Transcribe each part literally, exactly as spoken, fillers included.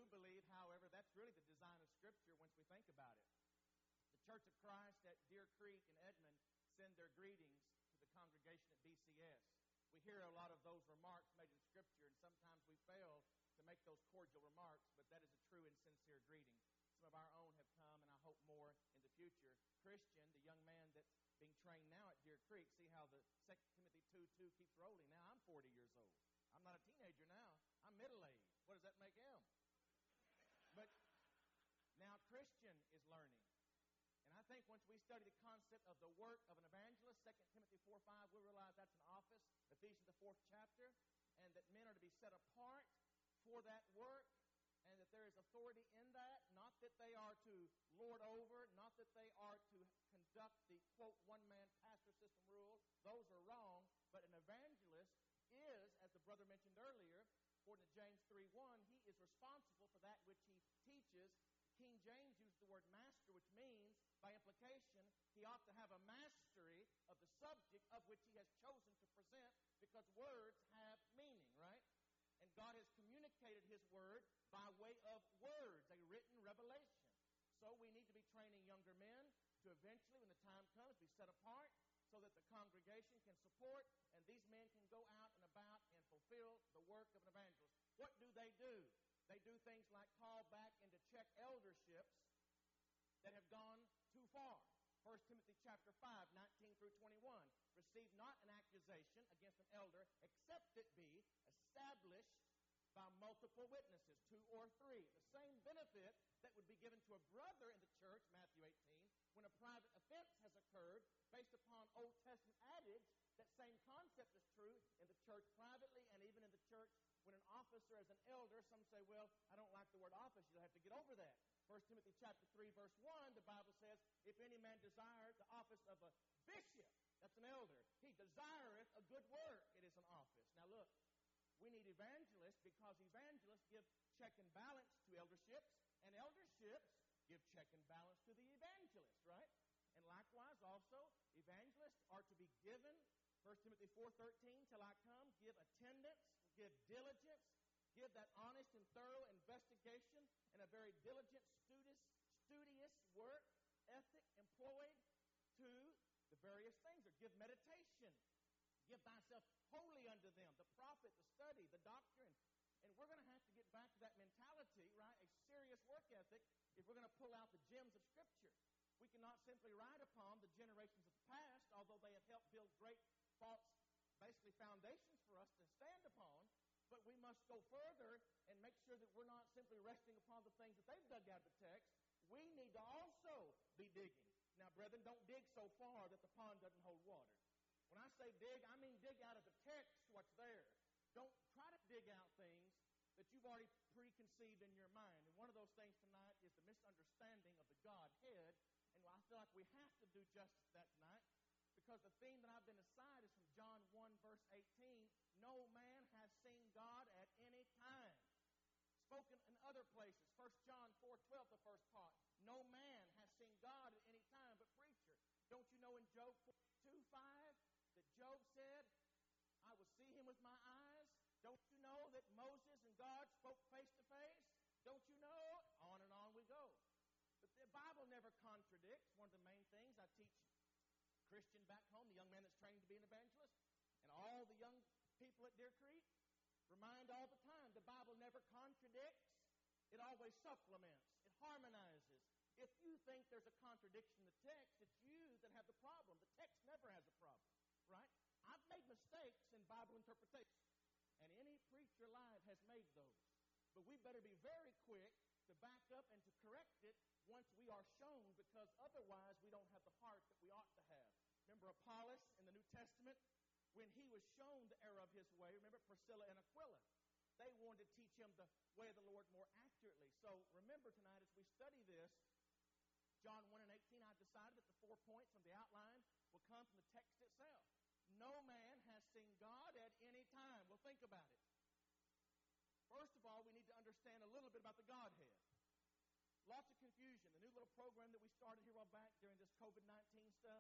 do believe, however, that's really the design of Scripture once we think about it. The Church of Christ at Deer Creek in Edmond send their greetings to the congregation at B C S. We hear a lot of those remarks made in Scripture, and sometimes we fail to make those cordial remarks, but that is a true and sincere greeting. Some of our own have come, and I hope more in the future. Christian, the young man that's being trained now at Deer Creek, see how the Second Timothy two two keeps rolling. Now I'm forty years old. I'm not a teenager now. I'm middle-aged. What does that make him? But now Christian is learning. And I think once we study the concept of the work of an evangelist, Second Timothy four five, we'll realize that's an office, Ephesians the fourth chapter, and that men are to be set apart for that work, and that there is authority in that, not that they are to lord over, not that they are to conduct the, quote, one-man pastor system rule. Those are wrong, but an evangelist is, as the brother mentioned earlier, according to James three one, he is responsible for that which he teaches. King James used the word master, which means, by implication, he ought to have a mastery of the subject of which he has chosen to present, because words have meaning, right? And God has communicated his word by way of words, a written revelation. So we need to be training younger men to eventually, when the time comes, be set apart so that the congregation can support and these men can go out and about and fulfill the work of an evangelist. What do they do? They do things like call back and to check elderships that have gone too far. First Timothy chapter five, nineteen through twenty-one. Receive not an accusation against an elder, except it be established by multiple witnesses, two or three. The same benefit that would be given to a brother in the church, Matthew eighteen, when a private offense has occurred based upon Old Testament adage, that same concept is true in the church privately and even in the church when an officer is an elder. Some say, well, I don't like the word office. You'll have to get over that. First Timothy chapter three, verse one, the Bible says, if any man desire the office of a bishop, that's an elder, he desireth a good work. It is an office. Now look, we need evangelists because evangelists give check and balance to elderships, and elderships give check and balance to the evangelist, right? And likewise also, evangelists are to be given, First Timothy four thirteen, till I come, give attendance, give diligence, give that honest and thorough investigation and a very diligent, studious, studious work ethic employed to the various things. Or give meditation. Give thyself wholly unto them. The prophet, the study, the doctrine. And we're going to have to get back to that mentality, right? A serious work ethic if we're going to pull out the gems of Scripture. We cannot simply ride upon the generations of the past, although they have helped build great false, basically foundations for us to stand upon. But we must go further and make sure that we're not simply resting upon the things that they've dug out of the text. We need to also be digging. Now, brethren, don't dig so far that the pond doesn't hold water. When I say dig, I mean dig out of the text what's there. Don't try to dig out things that you've already preconceived in your mind. And one of those things tonight is the misunderstanding of the Godhead. And I feel like we have to do justice to that tonight, because the theme that I've been assigned is from John one, verse eighteen. No man has seen God at any time. Spoken in other places. First John four twelve, the first part. No man has seen God at any time. But preacher, don't you know in Job forty-two five that Job said, I will see him with my eyes? Don't you know that Moses and God spoke face to face? Don't you know? On and on we go. But the Bible never contradicts. One of the main things I teach Christian back home, the young man that's trained to be an evangelist, and all the young people at Deer Creek, remind all the time, the Bible never contradicts. It always supplements. It harmonizes. If you think there's a contradiction in the text, it's you that have the problem. The text never has a problem, right? I've made mistakes in Bible interpretation, and any preacher alive has made those. But we better be very quick to back up and to correct it once we are shown, because otherwise we don't have the heart that we ought to have. Remember Apollos in the New Testament? When he was shown the error of his way, remember Priscilla and Aquila? They wanted to teach him the way of the Lord more accurately. So remember tonight as we study this, John one and eighteen, I decided that the four points from the outline will come from the text itself. No man has seen God at any time. Well, think about it. First of all, we need to understand a little bit about the Godhead. Lots of confusion. The new little program that we started here a while back during this covid nineteen stuff,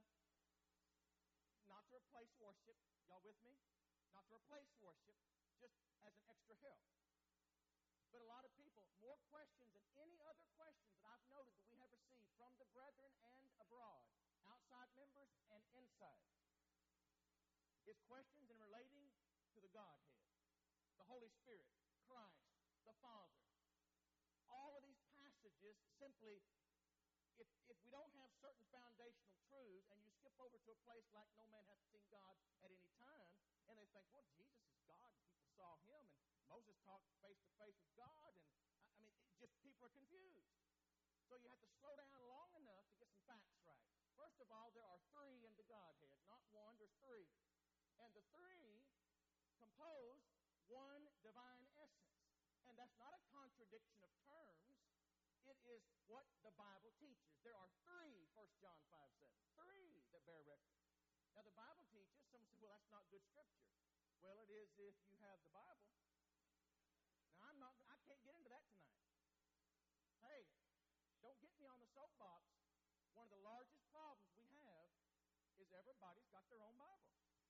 not to replace worship. Y'all with me? Not to replace worship, just as an extra help. But a lot of people gospel more questions than any other questions that I've noted that we have received from the brethren and abroad, outside members and inside, is questions in relating to the Godhead, the Holy Spirit, Christ, the Father. All of these passages simply, if, if we don't have certain foundational truths and you skip over to a place like no man hath seen God at any time, and they think, well, Jesus is God, and people saw him, and Moses talked face-to-face with God, and, I mean, it just people are confused. So you have to slow down long enough to get some facts right. First of all, there are three in the Godhead. Not one, there's three. And the three compose one divine essence. And that's not a contradiction of terms. It is what the Bible teaches. There are three, First John five seven, three that bear record. Now, the Bible teaches, someone says, well, that's not good scripture. Well, it is if you have the Bible. Now, I'm not, I can't get into that tonight. Hey, don't get me on the soapbox. One of the largest problems we have is everybody's got their own Bible.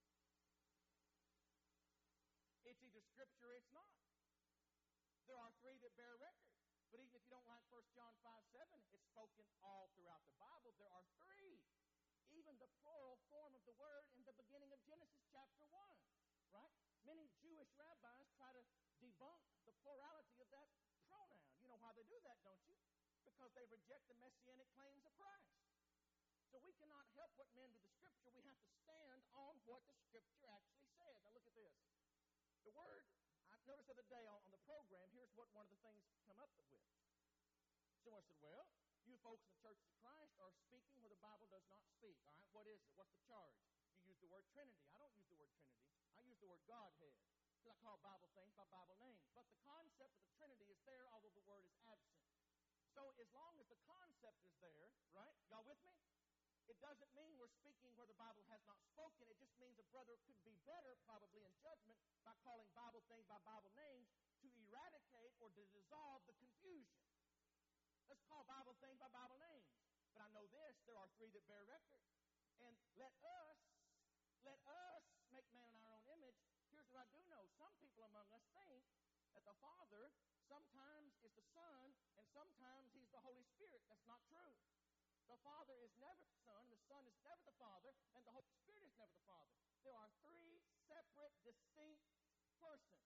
It's either scripture or it's not. There are three that bear record. But even if you don't like First John five seven, it's spoken all throughout the Bible. There are three. Even the plural form of the word in the beginning of Genesis chapter one, right? Many Jewish rabbis try to debunk the plurality of that pronoun. You know why they do that, don't you? Because they reject the messianic claims of Christ. So we cannot help what men do the Scripture. We have to stand on what the Scripture actually says. Now look at this. The word, I noticed the other day on, on the program, here's what one of the things come up with. Someone said, well, you folks in the Church of Christ are speaking where the Bible does not speak. All right, what is it? What's the charge? You use the word Trinity. I don't use the word Trinity. I use the word Godhead. Because I call Bible things by Bible names. But the concept of the Trinity is there, although the word is absent. So as long as the concept is there, right? Y'all with me? It doesn't mean we're speaking where the Bible has not spoken. It just means a brother could be better, probably in judgment, by calling Bible things by Bible names to eradicate or to dissolve the confusion. Let's call Bible things by Bible names. But I know this, there are three that bear record. And let us, let us make man in our own image. Here's what I do know. Some people among us think that the Father sometimes is the Son and sometimes he's the Holy Spirit. That's not true. The Father is never the Son, the Son is never the Father, and the Holy Spirit is never the Father. There are three separate, distinct persons.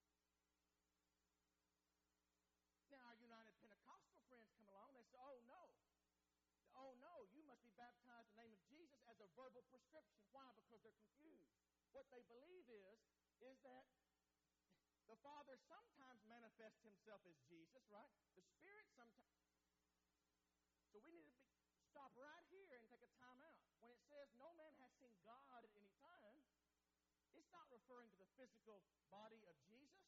Now, our United Pentecostal friends come along, they say, oh, no. Oh, no, you must be baptized in the name of Jesus as a verbal prescription. Why? Because they're confused. What they believe is, is that the Father sometimes manifests himself as Jesus, right? The Spirit sometimes. So we need to be, stop right here and take a time out. When it says no man has seen God at any time, it's not referring to the physical body of Jesus.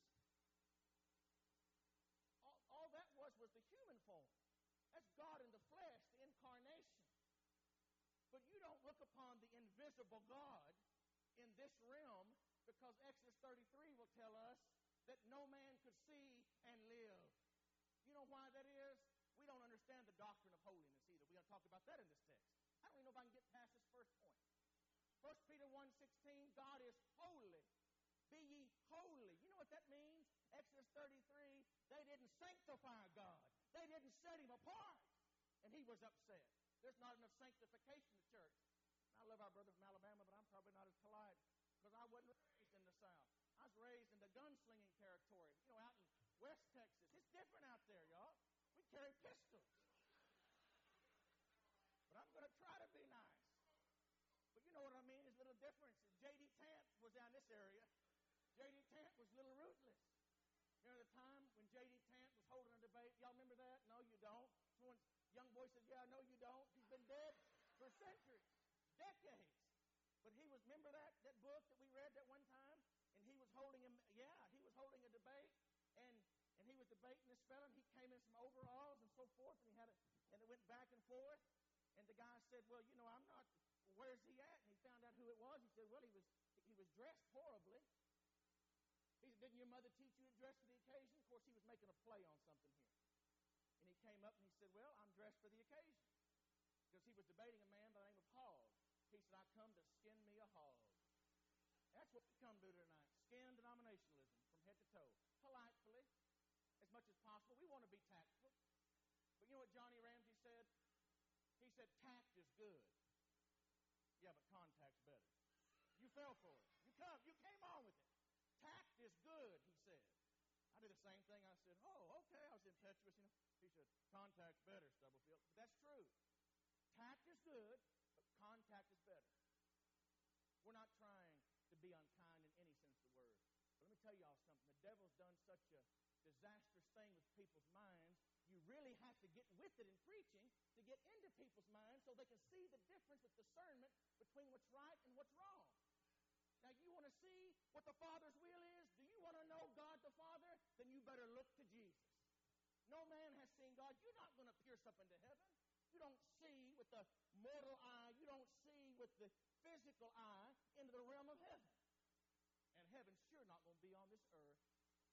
All, all that was was the human form. That's God in the flesh, the incarnation. But you don't look upon the invisible God in this realm because Exodus thirty-three will tell us that no man could see and live. You know why that is? We don't understand the doctrine of holiness either. We're going to talk about that in this text. I don't even know if I can get past this first point. First Peter one sixteen, God is holy. Be ye holy. You know what that means? Exodus thirty-three, they didn't sanctify God. They didn't set him apart. And he was upset. There's not enough sanctification in the church. I love our brother from Alabama, but I'm probably not as polite because I wasn't raised in the South. I was raised in the gunslinging territory, you know, out in West Texas. It's different out there, y'all. We carry pistols. But I'm going to try to be nice. But you know what I mean? There's a little difference. J D. Tant was down this area. J D. Tant was a little ruthless. Remember the time when J D. Tant was holding a debate? Y'all remember that? No, you don't. Someone, young boy said, yeah, no, you don't. He's been dead for centuries, decades. But he was, remember that, that book that we read that one time? And he was holding him, yeah, he was holding a debate, and and he was debating this fellow, and he came in some overalls and so forth, and he had a, and it went back and forth, and the guy said, well, you know, I'm not, where's he at? And he found out who it was. He said, well, he was he was dressed horribly. He said, didn't your mother teach you to dress for the occasion? Of course, he was making a play on something here. And he came up and he said, well, I'm dressed for the occasion. Because he was debating a man by the name of Hogg. He said, I come to skin me a hog. That's what we come to tonight. Skin denominationalism from head to toe. Politely, as much as possible. Apostle, we want to be tactful. But you know what Johnny Ramsey said? He said, tact is good. Yeah, but contact's better. You fell for it. You come, you came on with it. Tact is good, he said. I did the same thing. I said, oh, okay. I was impetuous, you know. He said, contact's better, Stubblefield. But that's true. Tact is good, but contact is better. We're not trying to be unkind in any sense of the word. But let me tell y'all something. The devil's done such a disastrous thing with people's minds. You really have to get with it in preaching to get into people's minds so they can see the difference with discernment between what's right and what's wrong. Now, you want to see what the Father's will is? Do you want to know God the Father? Then you better look to Jesus. No man has seen God. You're not going to pierce up into heaven. You don't see with the mortal eye. You don't see with the physical eye into the realm of heaven. And heaven's sure not going to be on this earth.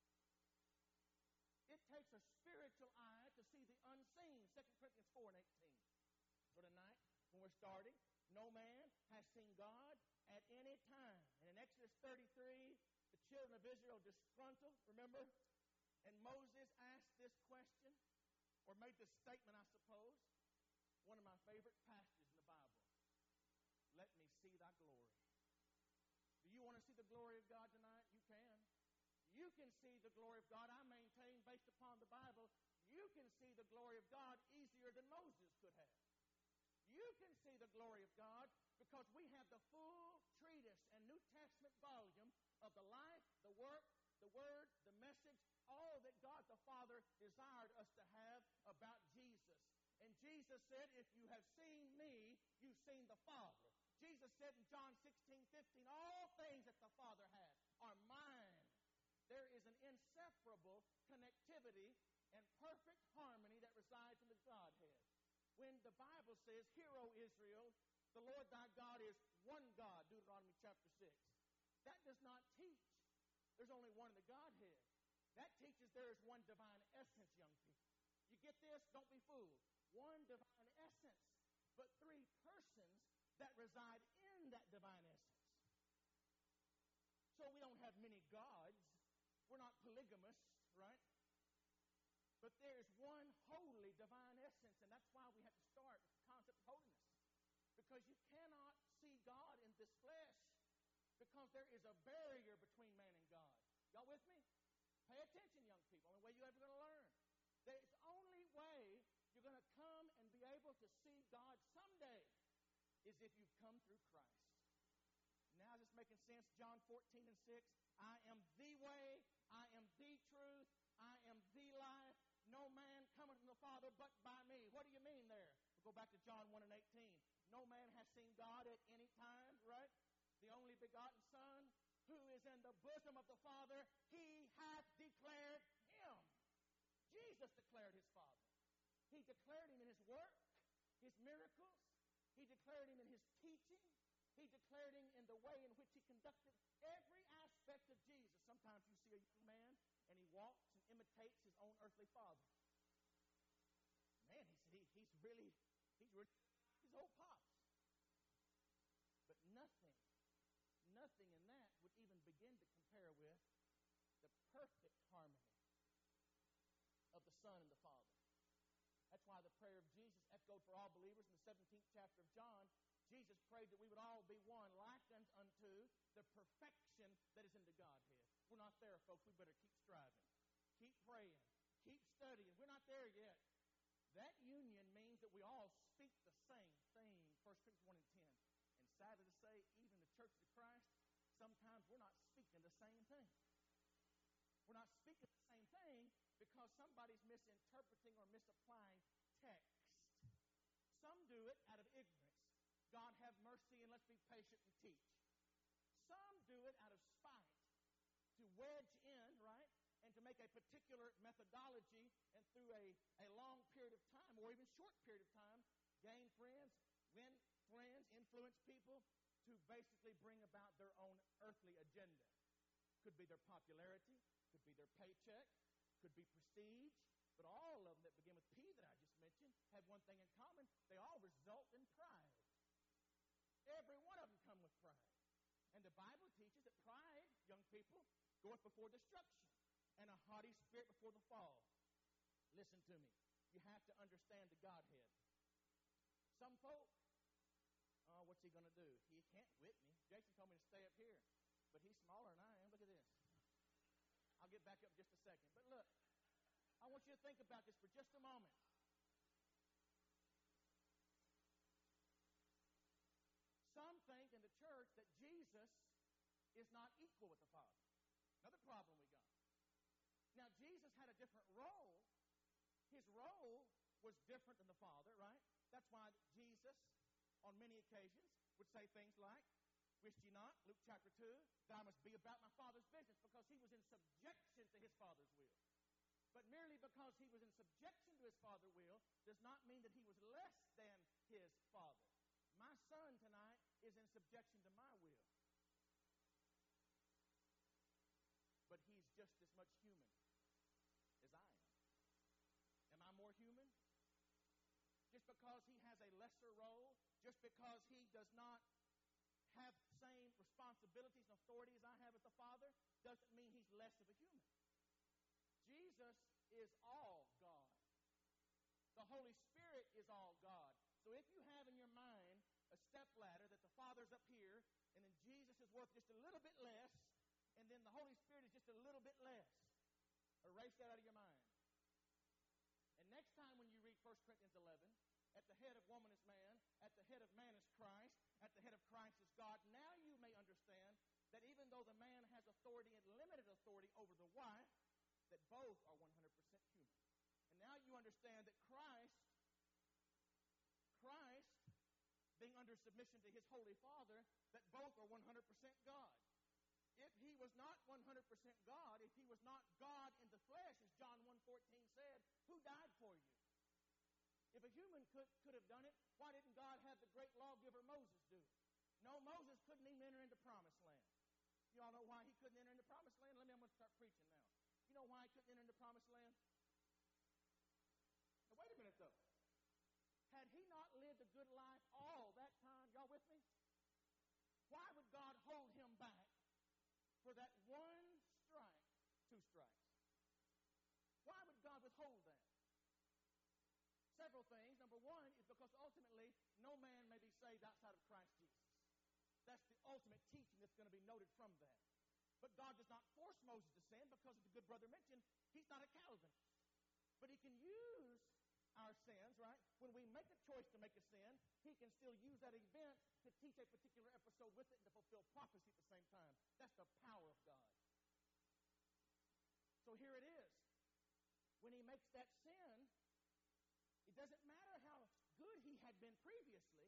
It takes a spiritual eye to see the unseen. Second Corinthians four and eighteen. So tonight, when we're starting, no man has seen God at any time. And in Exodus thirty-three, the children of Israel disgruntled, remember? And Moses asked this question, or made this statement, I suppose. One of my favorite passages in the Bible. Let me see thy glory. Do you want to see the glory of God tonight? You can. You can see the glory of God. I maintain, based upon the Bible, you can see the glory of God easier than Moses could have. You can see the glory of God because we have the full treatise and New Testament volume of the life, the work, the word, the message, all that God the Father desired us to have about Jesus. And Jesus said, if you have seen me, you've seen the Father. Jesus said in John sixteen fifteen, all things that the Father has are mine. There is an inseparable connectivity and perfect harmony that resides in the Godhead. When the Bible says, hear, O Israel, the Lord thy God is one God, Deuteronomy chapter six. That does not teach there's only one in the Godhead. That teaches there is one divine essence, young people. You get this? Don't be fooled. One divine essence, but three persons that reside in that divine essence. So we don't have many gods. We're not polygamists, right? But there's one holy divine essence, and that's why we have to start with the concept of holiness. Because you cannot see God in this flesh because there is a barrier between man and God. Y'all with me? Pay attention, young people, the way you're ever going to learn. There's only way you're going to come and be able to see God someday is if you've come through Christ. Now is this making sense? John fourteen and six. I am the way, I am the truth, I am the life. No man cometh from the Father but by me. What do you mean there? We'll go back to John one and eighteen. No man has seen God at any time, right? The only begotten Son, who is in the bosom of the Father, he hath declared him. Jesus declared his Father. He declared him in his work, his miracles. He declared him in his teaching. He declared him in the way in which he conducted every aspect of Jesus. Sometimes you see a young man and he walks and imitates his own earthly father. Man, he said he, he's really, he's really his old pops. But nothing, nothing in that would even begin to compare with the perfect harmony of the Son and the Father. That's why the prayer of Jesus echoed for all believers in the seventeenth chapter of John. Jesus prayed that we would all be one, likened unto the perfection that is in the Godhead. We're not there, folks. We better keep striving. Keep praying. Keep studying. We're not there yet. That union means that we all speak the same thing, First Corinthians one and ten. And sadly to say, even the Church of Christ, sometimes we're not speaking the same thing. We're not speaking the same thing because somebody's misinterpreting or misapplying text. Some do it out of ignorance. God have mercy and let's be patient and teach. Some do it out of spite, to wedge in, right, and to make a particular methodology and through a, a long period of time or even short period of time, gain friends, win friends, influence people to basically bring about their own earthly agenda. Could be their popularity, could be their paycheck, could be prestige, but all of them that begin with P that I just mentioned have one thing in common. They all result in pride. Every one of them come with pride. And the Bible teaches that pride, young people, goeth before destruction, and a haughty spirit before the fall. Listen to me. You have to understand the Godhead. Some folk, oh, what's he going to do? He can't whip me. Jason told me to stay up here, but he's smaller than I am. Look at this. I'll get back up in just a second. But look, I want you to think about this for just a moment. Some think in the church that Jesus is not equal with the Father. Another problem we got. Now, Jesus had a different role. His role was different than the Father, right? That's why Jesus, on many occasions, would say things like, "Wist ye not," Luke chapter two, "that I must be about my Father's business," because he was in subjection to his Father's will. But merely because he was in subjection to his Father's will does not mean that he was less than his Father. My son tonight is in subjection to my will. But he's just as much human as I am. Am I more human? Just because he has a lesser role, just because he does not have the same responsibilities and authority as I have as the Father, doesn't mean he's less of a human. Jesus is all God. The Holy Spirit is all God. So if you have in your mind a stepladder that the Father's up here, and then Jesus is worth just a little bit less, and then the Holy Spirit is just a little bit less, erase that out of your mind. And next time when you read First Corinthians eleven, at the head of woman is man, at the head of man is Christ, at the head of Christ is God, now you may understand that even though the man has authority and limited authority over the wife, that both are one hundred percent human. And now you understand that Christ, Christ, being under submission to his Holy Father, that both are one hundred percent God. If he was not one hundred percent God, if he was not God in the flesh, as John one fourteen said, who died for you? If a human could, could have done it, why didn't God have the great lawgiver Moses do it? No, Moses couldn't even enter into promised land. You all know why he couldn't enter into promised land? Let me, I'm going to start preaching now. You know why he couldn't enter into promised land? Now, wait a minute, though. Had he not lived a good life all that time, y'all with me? Why would God hold him back for that one strike, two strikes? Why would God withhold that? Several things. Number one is because ultimately no man may be saved outside of Christ Jesus. That's the ultimate teaching that's going to be noted from that. But God does not force Moses to sin because, as the good brother mentioned, he's not a Calvinist. But he can use our sins, right? When we make a choice to make a sin, he can still use that event to teach a particular episode with it and to fulfill prophecy at the same time. That's the power of God. So here it is. When he makes that sin, it doesn't matter how good he had been previously.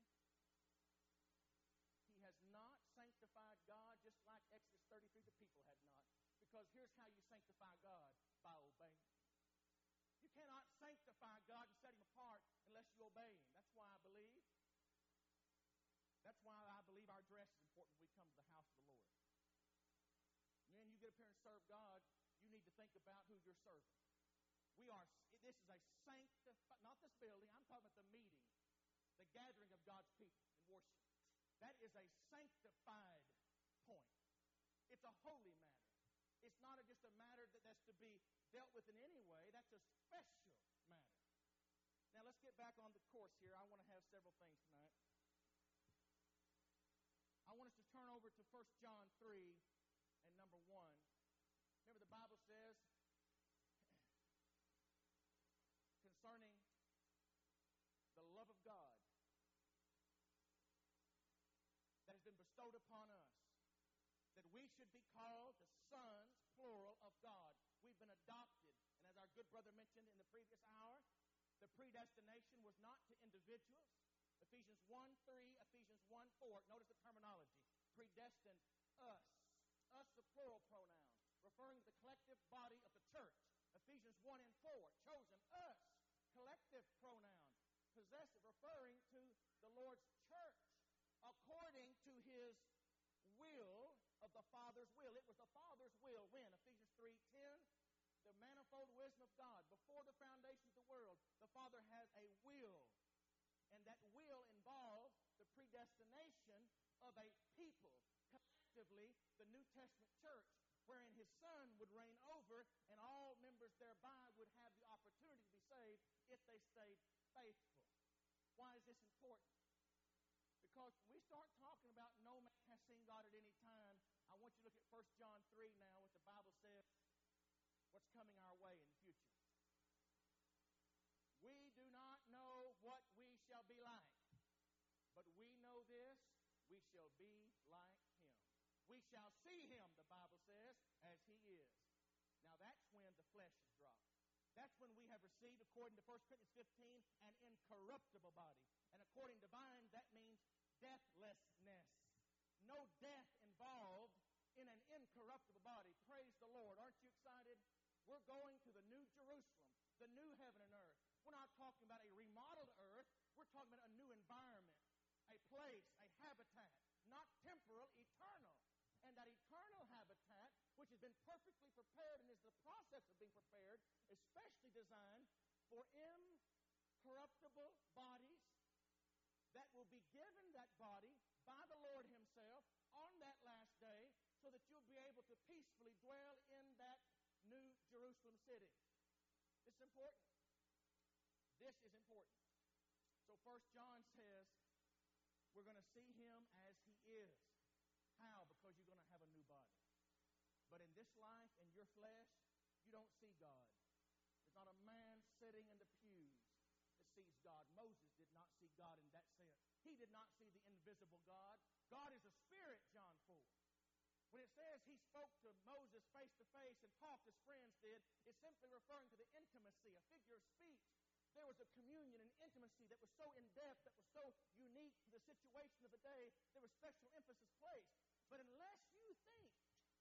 He has not sanctified God just like Exodus thirty-three, the people had not. Because here's how you sanctify God, by obeying. You cannot sanctify God and set him apart unless you obey him. That's why I believe. That's why I believe our dress is important when we come to the house of the Lord. When you get up here and serve God, you need to think about who you're serving. We are, this is a sanctified, not this building, I'm talking about the meeting, the gathering of God's people in worship. That is a sanctified point. It's a holy matter. It's not a, just a matter that that's to be dealt with in any way. That's a special matter. Now let's get back on the course here. I want to have several things tonight. I want us to turn over to First John three and number one. Remember the Bible says, concerning the love of God that has been bestowed upon us, that we should be called the sons, plural, of God. We've been adopted. And as our good brother mentioned in the previous hour, the predestination was not to individuals. Ephesians one three, Ephesians one four. Notice the terminology. Predestined us. Us, the plural pronoun, referring to the collective body of the church. Ephesians one and four. Chosen us. Collective pronoun. Possessive, referring to the Lord's church. According to his will of the Father's will. It was the Father's will when? Ephesians three ten. The manifold wisdom of God. Before the foundation of the world, the Father has a will. And that will involves the predestination of a people. Collectively, the New Testament church, wherein his Son would reign over, and all members thereby would have the opportunity to be saved if they stayed faithful. Why is this important? Because when we start talking about no man has seen God at any time, I want you to look at First John three now, what the Bible says, what's coming our way in the future. We do not know what we shall be like, but we know this, we shall be like him. We shall see him, the Bible says, as he is. Now that's when the flesh is dropped. That's when we have received, according to First Corinthians fifteen, an incorruptible body. And according to Divine, that means deathlessness. No death involved in an incorruptible body. Praise the Lord. Aren't you excited? We're going to the new Jerusalem, the new heaven and earth. We're not talking about a remodeled earth. We're talking about a new environment, a place, a habitat, not temporal, eternal. And that eternal habitat, which has been perfectly prepared and is the process of being prepared, especially designed for incorruptible bodies that will be given that body by the Lord himself on that last day so that you'll be able to peacefully dwell in that new Jerusalem city. This is important. This is important. So First John says we're going to see him as he is. How? Because you're going to have a new body. But in this life, in your flesh, you don't see God. There's not a man sitting in the pews that sees God. Moses did not see God in that sense. He did not see the invisible God. God is a spirit, John four. When it says he spoke to Moses face to face and talked as friends did, it's simply referring to the intimacy, a figure of speech. There was a communion and intimacy that was so in-depth, that was so unique to the situation of the day, there was special emphasis placed. But unless you think,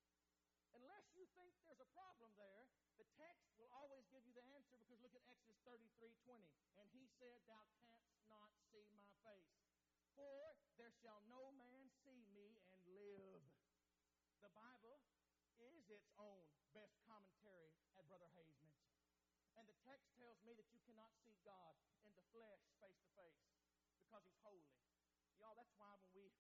unless you think there's a problem there, the text will always give you the answer, because look at Exodus thirty-three twenty. And he said, thou canst not see my face, for there shall no man see me and live. The Bible is its own best commentary, as Brother Hayes mentioned. And the text tells me that you cannot see God in the flesh face to face because he's holy. Y'all, that's why when we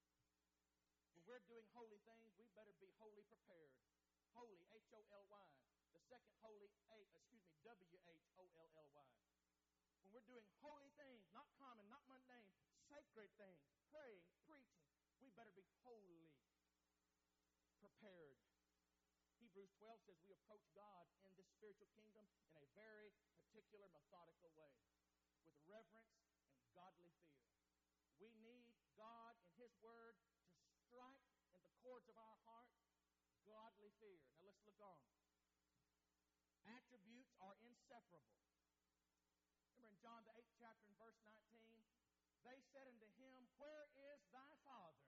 when we're doing holy things, we better be wholly prepared. Holy, H O L Y. The second holy, A, excuse me, W H O L L Y. When we're doing holy things, not common, not mundane, sacred things, praying, preaching, we better be wholly prepared. Hebrews twelve says we approach God in this spiritual kingdom in a very particular, methodical way, with reverence and godly fear. We need God in his word to strike in the chords of our heart godly fear. Now let's look on. Attributes are inseparable. Remember in John the eighth chapter and verse nineteen, they said unto him, where is thy Father?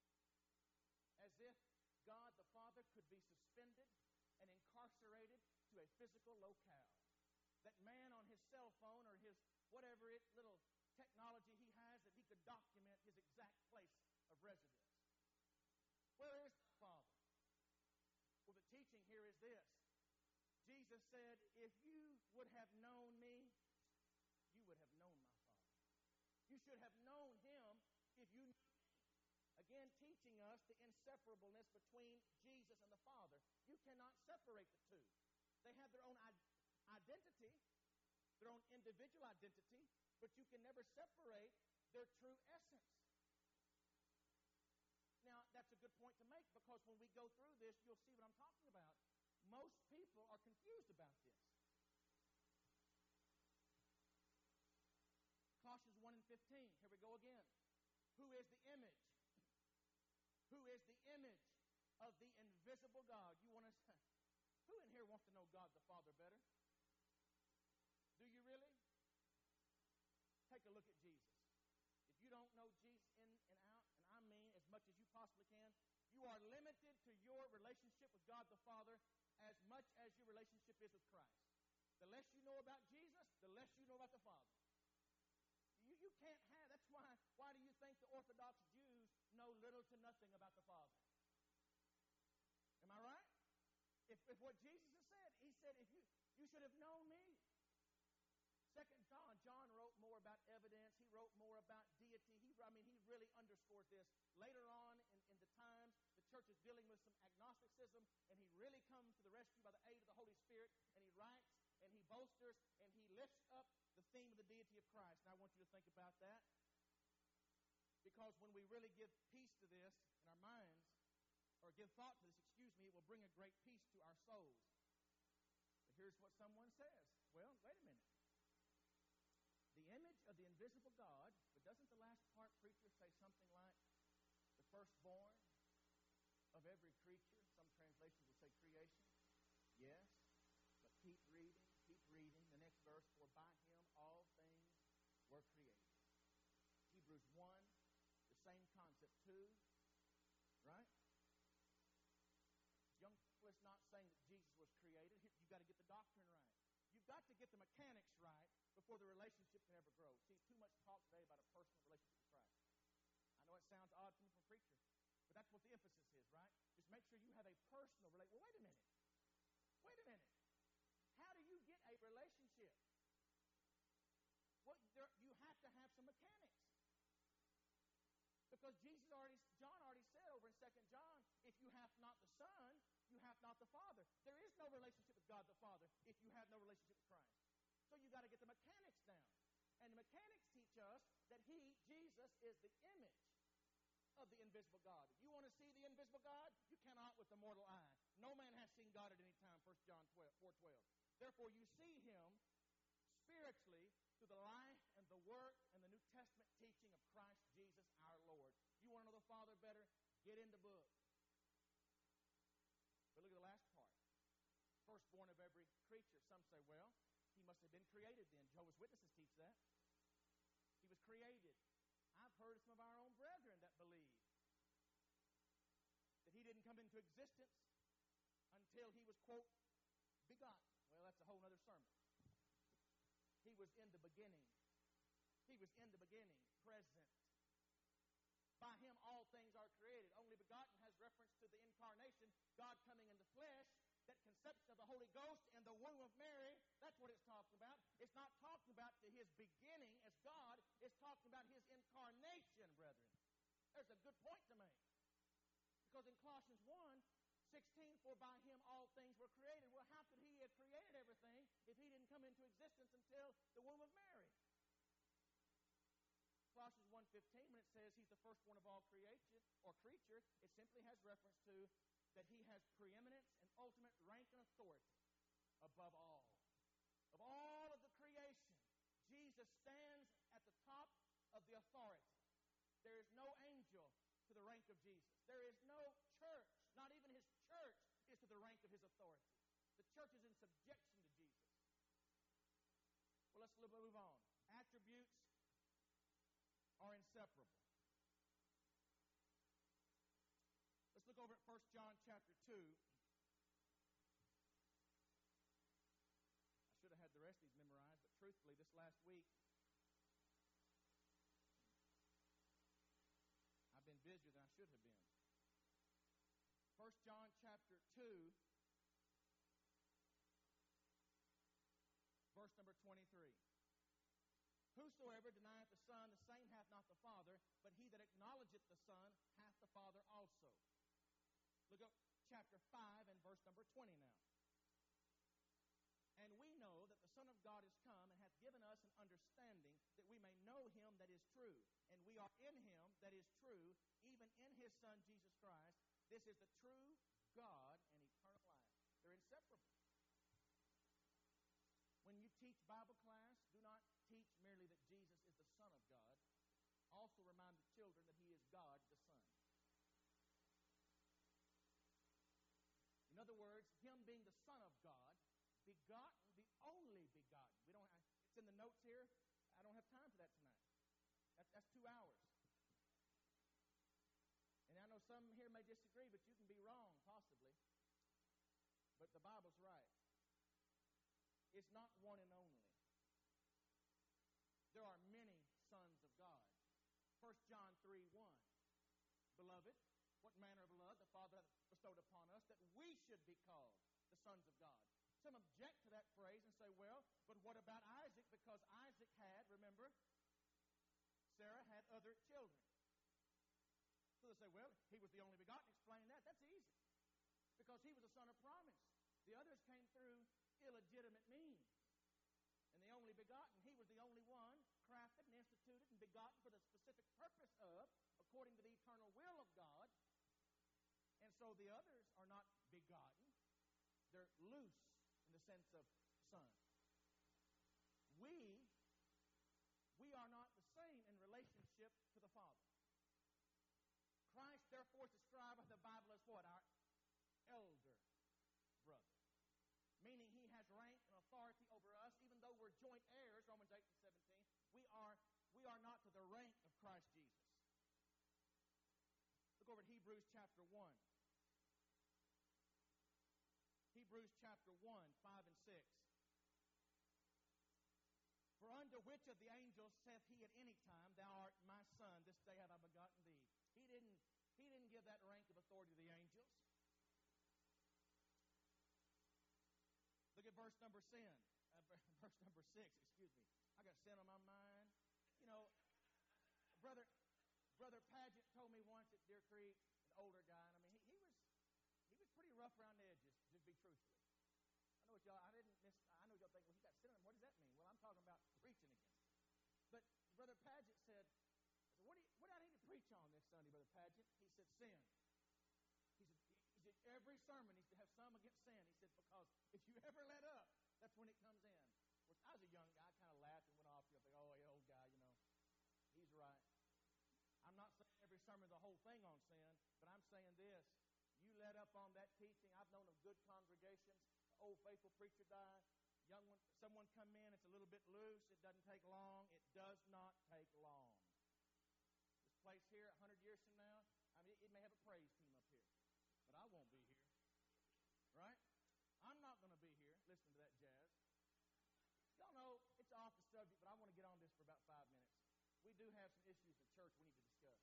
As if God the Father could be suspended and incarcerated to a physical locale. That man on his cell phone or his whatever it little technology he has, that he could document his exact place of residence. Where is the Father? Well, the teaching here is this. Jesus said, if you would have known me, you would have known my Father. You should have known him if you knew me. Again, teaching us the inseparableness between Jesus and the Father. You cannot separate the two. They have their own identity, their own individual identity, but you can never separate their true essence. Now, that's a good point to make, because when we go through this, you'll see what I'm talking about. Most people are confused about this. Colossians one and fifteen. Here we go again. Who is the image? Who is the image of the invisible God? You want to say, who in here wants to know God the Father better? Do you really? Take a look at Jesus. If you don't know Jesus in and out, and I mean as much as you possibly can, you are limited to your relationship with God the Father as much as your relationship is with Christ. The less you know about Jesus, the less you know about the Father. You, you can't have, that's why, why do you think the Orthodox Jews know little to nothing about the Father? Am I right? If, if what Jesus has said, he said, if you, you should have known me. Second John, John wrote more about evidence. He wrote more about deity. He, I mean, he really underscores this. Later on in, in the times, the church is dealing with some agnosticism, and he really comes to the rescue by the aid of the Holy Spirit, and he writes and he bolsters characters, and he lifts up the theme of the deity of Christ. And I want you to think about that, because when we really give peace to this in our minds, or give thought to this, excuse me, it will bring a great peace to our souls. But here's what someone says. Well, wait a minute. The image of the invisible God, but doesn't the last part, preacher, say something like the firstborn of every creature? Some translations will say creation. Yes, but keep reading, keep reading. The next verse, for by him all things were created. Hebrews one, the same concept. two, right? Young people is not saying that Jesus was created. You've got to get the doctrine right. You've got to get the mechanics right before the relationship can ever grow. See, too much talk today about a personal relationship with Christ. I know it sounds odd coming from a preacher, but that's what the emphasis is, right? Just make sure you have a personal relationship. Well, wait a minute. Wait a minute. How do you get a relationship? Well, there, you have to have some mechanics. Because Jesus already, John already said over in Second John, if you have not the Son, you have not the Father. There is no relationship with God the Father if you have no relationship with Christ. So you got to get the mechanics down. And the mechanics teach us that He, Jesus, is the image of the invisible God. If you want to see the invisible God, you cannot with the mortal eye. No man has seen God at any time, First John four twelve. Therefore, you see Him spiritually through the life and the work and the New Testament teaching of Christ Jesus our Lord. You want to know the Father better? Get in the book. But look at the last part. Firstborn of every creature. Some say, well, He must have been created then. Jehovah's Witnesses teach that. He was created. I've heard some of our own brethren that believe that He didn't come into existence until He was, quote, begotten. Well, that's a whole other sermon. He was in the beginning. He was in the beginning, present. By Him all things are created. Only begotten has reference to the incarnation, God coming in the flesh. That conception of the Holy Ghost in the womb of Mary, that's what it's talking about. It's not talking about to His beginning as God. It's talking about His incarnation, brethren. There's a good point to make. Because in Colossians one sixteen, for by Him all things were created. Well, how could He have created everything if He didn't come into existence until the womb of Mary? Colossians one fifteen, when it says He's the firstborn of all creation or creature, it simply has reference to that He has preeminence and ultimate rank and authority above all. Of all of the creation, Jesus stands at the top of the authority. There is no angel to the rank of Jesus. There is no church, not even His church, is to the rank of His authority. The church is in subjection to Jesus. Well, let's move on. Attributes are inseparable. Let's look over at First John chapter two. I should have had the rest of these memorized, but truthfully, this last week, I've been busier than I should have been. First John chapter two, verse number twenty-three. Whosoever denieth the Son, the same hath not the Father, but he that acknowledgeth the Son hath the Father also. Look at chapter five and verse number twenty now. And we know that the Son of God is come and hath given us an understanding that we may know Him that is true. And we are in Him that is true, even in His Son Jesus Christ. This is the true God and eternal life. They're inseparable. When you teach Bible class, do not teach merely that Jesus is the Son of God. Also remind the children that He is God the Son. In other words, Him being the Son of God, begotten, the only begotten. We don't. It's in the notes here. I don't have time for that tonight. That's, that's two hours. And I know some here may disagree, but you can be wrong, possibly. But the Bible's right. It's not one and only. There are many sons of God. First John three one. Beloved, what manner of love the Father bestowed upon us, that we should be called the sons of God. Some object to that phrase and say, well, but what about Isaac? Because Isaac had, remember, Sarah had other children. So they say, well, he was the only begotten. Explain that. That's easy. Because he was a son of promise. The others came through illegitimate means. instituted and begotten for the specific purpose of, according to the eternal will of God. And so the others are not begotten. They're loose in the sense of son. We, we are not the same in relationship to the Father. Christ, therefore, is described by the Bible as what? Our elder brother. Meaning he has rank and authority over us, even though we're joint heirs, Romans eight and seventeen. We are, we are not to the rank of Christ Jesus. Look over at Hebrews chapter one. Hebrews chapter one, five and six. For unto which of the angels saith he at any time, Thou art my son, this day have I begotten thee? He didn't, he didn't give that rank of authority to the angels. Look at verse number ten, uh, verse number six, excuse me. I got sin on my mind. You know, brother, brother Paget told me once at Deer Creek, an older guy, and I mean, he, he was he was pretty rough around the edges, to be truthful. I know what y'all. I didn't miss. I know y'all think, well, he got sin on him. What does that mean? Well, I'm talking about preaching against him. But brother Paget said, I said, what do you, what do I need to preach on this Sunday, brother Paget? He said, sin. He said, he said, every sermon needs to have some against sin. He said, because if you ever let up, that's when it comes in. Of course, I was a young guy. I kind of laughed and went off. You know, think, oh, yeah, old guy, you know, he's right. I'm not saying every sermon the whole thing on sin, but I'm saying this. You let up on that teaching. I've known of good congregations. Old faithful preacher died. Young one, someone come in. It's a little bit loose. It doesn't take long. It does not take long. This place here, a hundred years from now, I mean, it, it may have a praise team up here, but I won't be here. Right? I'm not going to be here listening to that jazz. Y'all know it's off the subject, but I want to get on this for about five minutes. We do have some issues in church we need to discuss.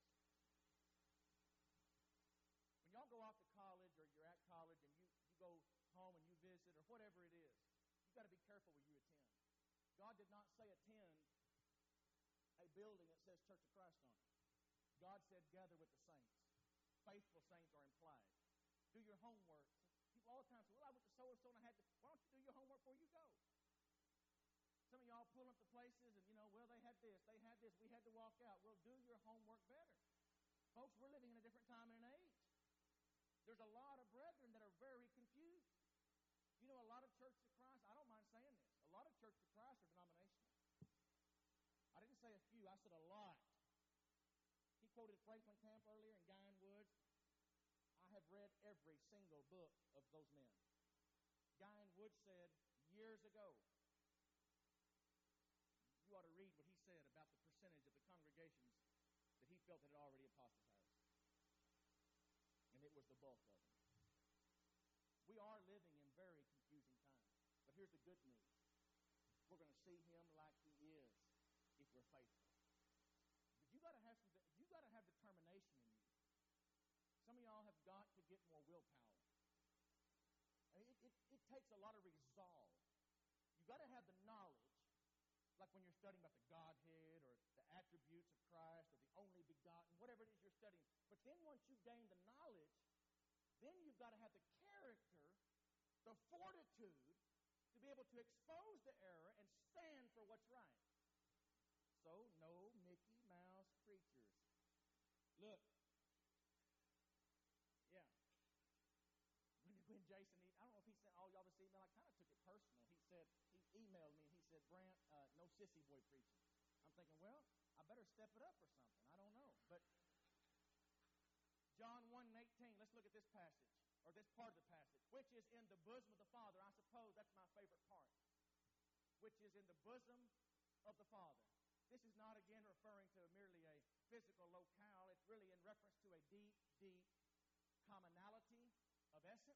When y'all go off to college or you're at college and you, you go home and you visit or whatever it is, you've got to be careful where you attend. God did not say attend a building that says Church of Christ on it. God said gather with the saints. Faithful saints are implied. Do your homework. People all the time say, well, I went to so-and-so and I had to. Why don't you do your homework before you go? Some of y'all pull up the places and, you know, well, they had this, they had this, we had to walk out. Well, do your homework better. Folks, we're living in a different time and an age. There's a lot of brethren that are very confused. You know, a lot of churches of Christ, I don't mind saying this, a lot of churches of Christ are denominational. I didn't say a few, I said a lot. He quoted Franklin Camp earlier and Guy and Woods. I have read every single book of those men. Guy and Woods said years ago, you ought to read what he said about the percentage of the congregations that he felt that had already apostatized. And it was the bulk of them. We are living in very confusing times. But here's the good news. We're going to see him like he is if we're faithful. But you got to have some, you got to have determination in you. Some of y'all have got to get more willpower. I mean, it, it, it takes a lot of resolve. You got to have the knowledge. Like when you're studying about the Godhead or the attributes of Christ or the only begotten, whatever it is you're studying. But then once you've gained the knowledge, then you've got to have the character, the fortitude to be able to expose the error and stand for what's right. So, no Mickey Mouse preachers. Look. Yeah. When, when Jason, I don't know if he sent all y'all this email, I kind of took it personal. He said, he emailed me and he said, Brant, uh, no sissy boy preaching. I'm thinking, well, I better step it up or something. I don't know. But John one and eighteen, let's look at this passage, or this part of the passage, which is in the bosom of the Father. I suppose that's my favorite part. Which is in the bosom of the Father. This is not, again, referring to merely a physical locale. It's really in reference to a deep, deep commonality of essence,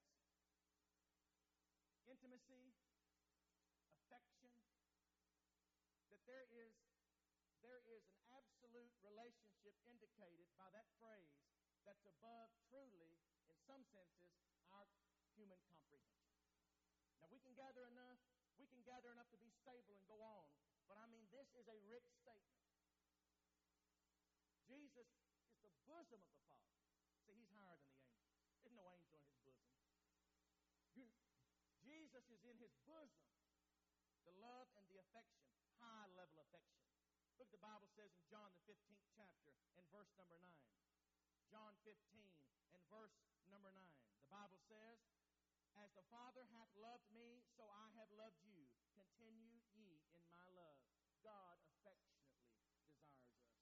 intimacy, affection, that there is, there is an absolute relationship indicated by that phrase that's above truly, in some senses, our human comprehension. Now, we can gather enough, we can gather enough to be stable and go on, but I mean, this is a rich statement. Jesus is the bosom of the Father. See, he's higher than the angels. There's no angel in his bosom. You're, Jesus is in his bosom. The love and the affection, high level affection. Look, the Bible says in John, the fifteenth chapter, and verse number nine. John fifteen and verse number nine. The Bible says, as the Father hath loved me, so I have loved you. Continue ye in my love. God affectionately desires us.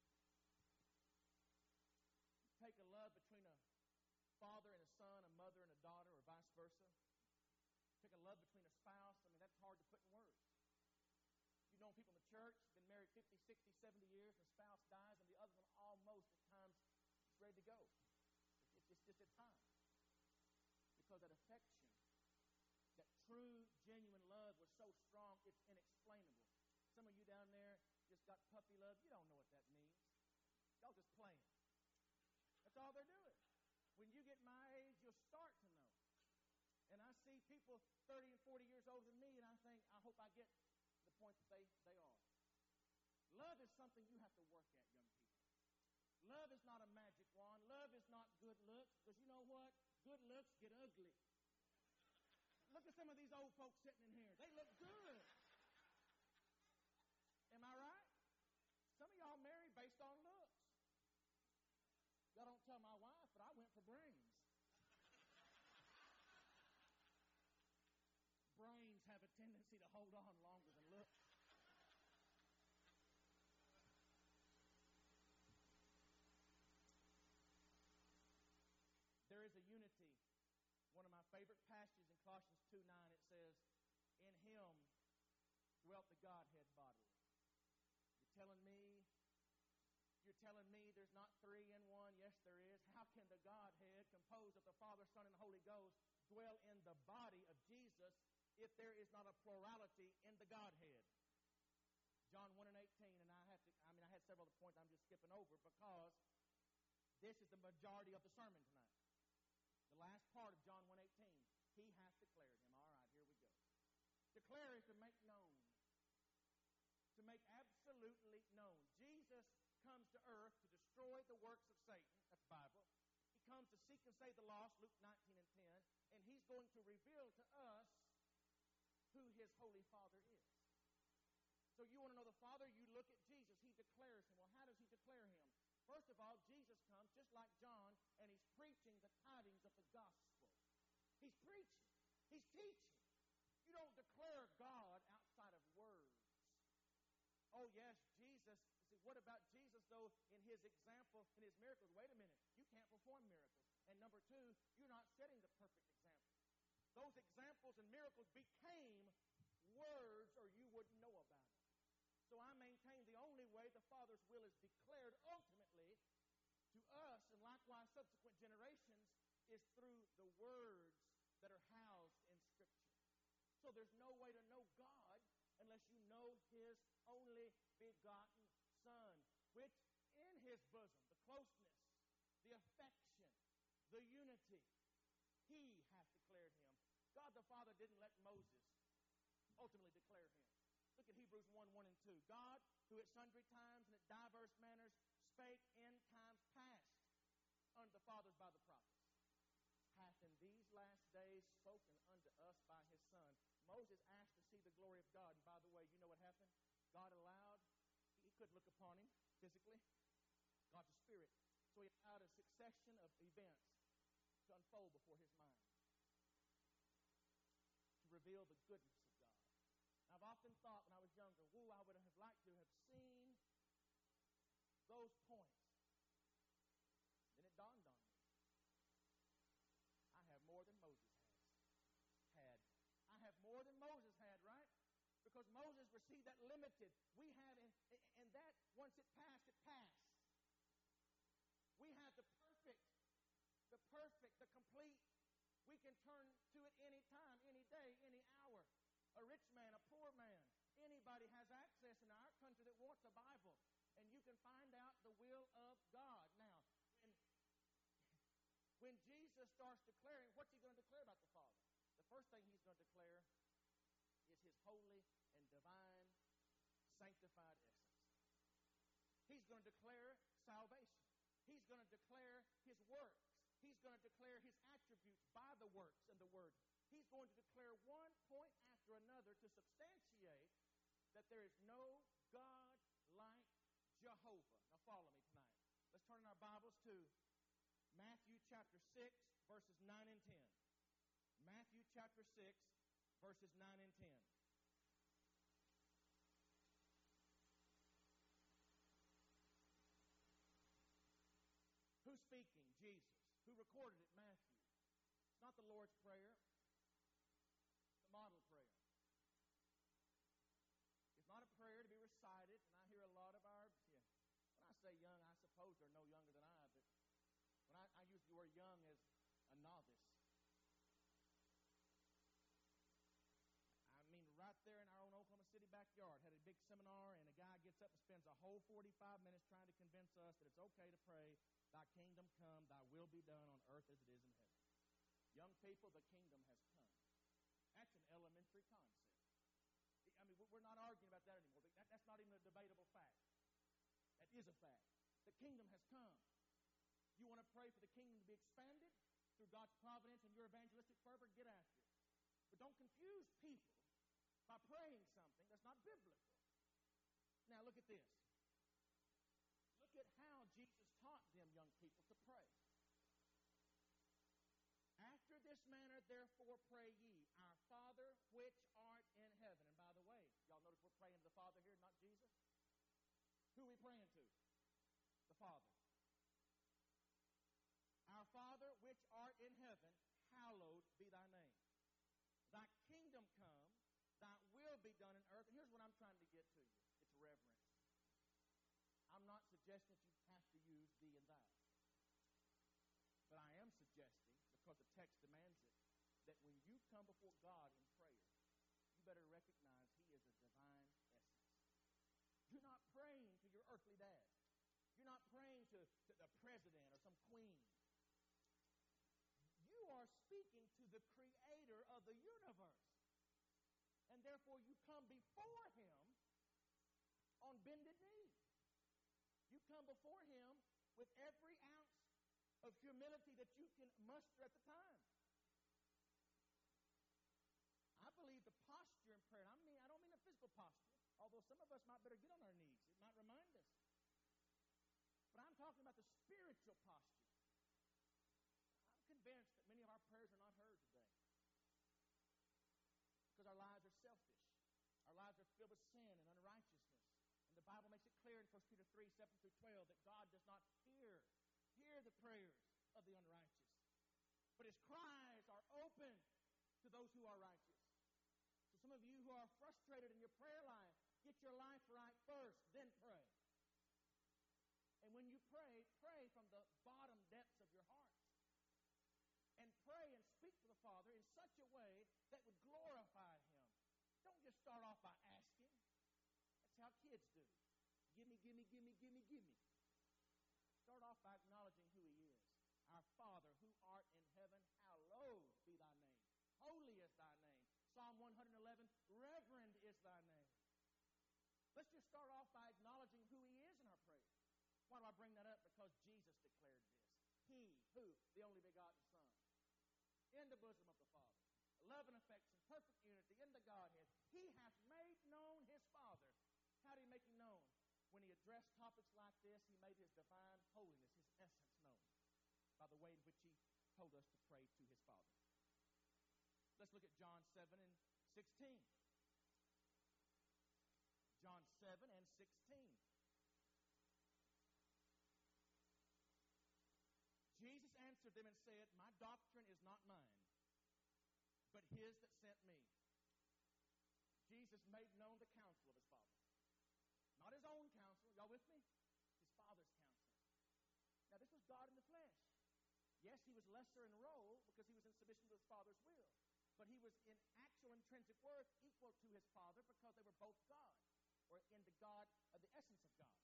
Take a love between a father and a son, a mother and a daughter, or vice versa. Take a love between a spouse. I mean, that's hard to put in words. You've known people in the church, been married fifty, sixty, seventy years, and the spouse dies, and the other one almost at times is ready to go. It's just, just at times. Because that affection, that true, genuine love was so strong, it's inexplainable. Some of you down there just got puppy love. You don't know what that means. Y'all just playing. That's all they're doing. When you get my age, you'll start to know. And I see people thirty and forty years older than me, and I think, I hope I get the point that they, they are. Love is something you have to work at, young people. Love is not a magic wand. Love is not good looks, because you know what? Good looks get ugly. Look at some of these old folks sitting in here. They look good. Am I right? Some of y'all married based on looks. Y'all don't tell my wife, but I went for brains. Brains have a tendency to hold on longer than looks. There is a unity. One of my favorite passages in Colossians two nine, it says, in him dwelt the Godhead bodily. You're telling me, you're telling me there's not three in one? Yes, there is. How can the Godhead, composed of the Father, Son, and Holy Ghost, dwell in the body of Jesus if there is not a plurality in the Godhead? John one and eighteen, and I have to, I mean, I had several other points I'm just skipping over because this is the majority of the sermon tonight. The last part of John one eighteen, he hath declared him. All right, here we go. Declare is to make known. To make absolutely known. Jesus comes to earth to destroy the works of Satan. That's the Bible. He comes to seek and save the lost, Luke nineteen and ten. And he's going to reveal to us who his Holy Father is. So you want to know the Father? You look at Jesus. He declares him. Well, how does he declare him? First of all, Jesus comes just like John, and he's preaching the tidings of the gospel. He's preaching. He's teaching. You don't declare God outside of words. Oh, yes, Jesus. See, what about Jesus, though, in his example, in his miracles? Wait a minute. You can't perform miracles. And number two, you're not setting the perfect example. Those examples and miracles became words, or you wouldn't know about it. So I maintain the only way the Father's will is declared ultimately to us, and likewise subsequent generations, is through the words that are housed in Scripture. So there's no way to know God unless you know his only begotten Son, which in his bosom, the closeness, the affection, the unity, he hath declared him. God the Father didn't let Moses ultimately declare him. Look at Hebrews one, one and two. God, who at sundry times and at diverse manners spake in times past unto the fathers by the prophets, hath in these last days spoken unto us by his Son. Moses asked to see the glory of God. And by the way, you know what happened? God allowed, he couldn't look upon him physically. God's a spirit. So he allowed a succession of events to unfold before his mind to reveal the goodness of God. I've often thought when I was younger, woo, I would have liked to have seen those points. Then it dawned on me. I have more than Moses has. Had. I have more than Moses had, right? Because Moses received that limited. We have, in, and that, once it passed, it passed. We have the perfect, the perfect, the complete. We can turn to it any time, any day, any hour. A rich man, a poor man, anybody has access in our country that wants a Bible. And you can find out the will of God. Now, when, when Jesus starts declaring, what's he going to declare about the Father? The first thing he's going to declare is his holy and divine, sanctified essence. He's going to declare salvation. He's going to declare his works. He's going to declare his attributes by the works and the word. He's going to declare one point after another to substantiate that there is no God like Jehovah. Now follow me tonight. Let's turn in our Bibles to Matthew chapter six, verses nine and ten. Matthew chapter six, verses nine and ten. Who's speaking? Jesus. Who recorded it? Matthew. It's not the Lord's Prayer. It's the model prayer. It's not a prayer to be recited, and I hear a lot of our, yeah, when I say young, I suppose they're no younger than I, but when I, I use the word young as a novice, I mean right there in our own Oklahoma City backyard, had a big seminar, and a guy gets up and spends a whole forty-five minutes trying to convince us that it's okay to pray, thy kingdom come, thy will be done on earth as it is in heaven. Young people, the kingdom has come. That's an elementary concept. I mean, we're not arguing about that anymore. That, that's not even a debatable fact. That is a fact. The kingdom has come. You want to pray for the kingdom to be expanded through God's providence and your evangelistic fervor? Get after it. But don't confuse people by praying something that's not biblical. Now, look at this. Look at how Jesus taught them young people to pray. After this manner, therefore, pray ye, our Father which art in heaven. And by the way, y'all notice we're praying to the Father here, not Jesus? Who are we praying to? The Father. Our Father which art in heaven, hallowed be thy name. Thy kingdom come, thy will be done in earth. And here's what I'm trying to get to you. It's reverence. I'm not suggesting that you have to use thee and thou. But I am suggesting, because the text demands it, that when you come before God in prayer, you better recognize He is a divine essence. You're not praying to your earthly dad. You're not praying to, to the president or some queen. You are speaking to the creator of the universe. And therefore you come before Him on bended knee. You come before Him with every ounce of humility that you can muster at the time. I believe the posture in prayer, and I mean, I don't mean a physical posture, although some of us might better get on our knees. It might remind us. But I'm talking about the spiritual posture. I'm convinced that many of our prayers are not heard today because our lives are selfish. Our lives are filled with sin and unrighteousness. And the Bible makes it clear in First Peter three, seven through twelve that God does not hear Hear the prayers of the unrighteous. But His cries are open to those who are righteous. So some of you who are frustrated in your prayer life, get your life right first, then pray. And when you pray, pray from the bottom depths of your heart. And pray and speak to the Father in such a way that would glorify Him. Don't just start off by asking. That's how kids do. Gimme, gimme, gimme, gimme, gimme. Start off by acknowledging who He is. Our Father, who art in heaven, hallowed be thy name. Holy is thy name. Psalm one eleven, reverend is thy name. Let's just start off by acknowledging who He is in our prayer. Why do I bring that up? Because Jesus declared this. He, who? The only begotten Son. In the bosom of the Father. Love and affection, perfect unity in the Godhead. He hath made known His Father. How did He make Him known? When He addressed topics like this, He made His divine holiness, His essence known by the way in which He told us to pray to His Father. Let's look at John seven and sixteen. John seven and sixteen. Jesus answered them and said, my doctrine is not mine, but His that sent me. Jesus made known the counsel of His Father. Not His own counsel. Y'all with me? His Father's counsel. Now, this was God in the flesh. Yes, He was lesser in role because He was in submission to His Father's will. But He was in actual intrinsic worth equal to His Father because they were both God, or in the God of the essence of God.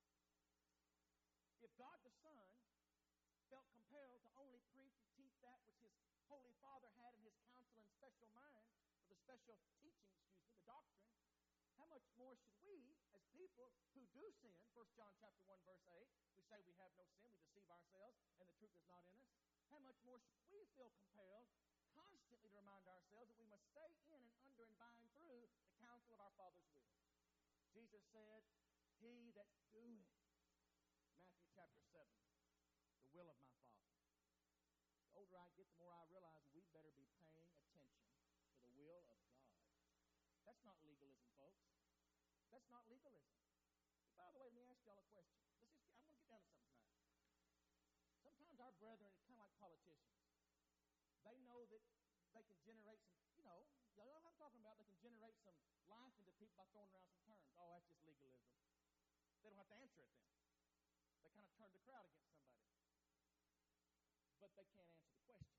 If God the Son felt compelled to only preach and teach that which His Holy Father had in His counsel and special mind, or the special teaching, excuse me, the doctrine, how much more should we, as people who do sin, First John chapter one, verse eight, we say we have no sin, we deceive ourselves, and the truth is not in us. How much more should we feel compelled constantly to remind ourselves that we must stay in and under and by and through the counsel of our Father's will? Jesus said, he that doeth. Matthew chapter seven, the will of my Father. The older I get, the more I realize we better be paying attention to the will of God. That's not legalism, folks. That's not legalism. By the way, let me ask y'all a question. Let's just, I'm going to get down to something tonight. Sometimes our brethren are kind of like politicians. They know that they can generate some, you know, y'all know what I'm talking about? They can generate some life into people by throwing around some terms. Oh, that's just legalism. They don't have to answer it then. They kind of turn the crowd against somebody. But they can't answer the question.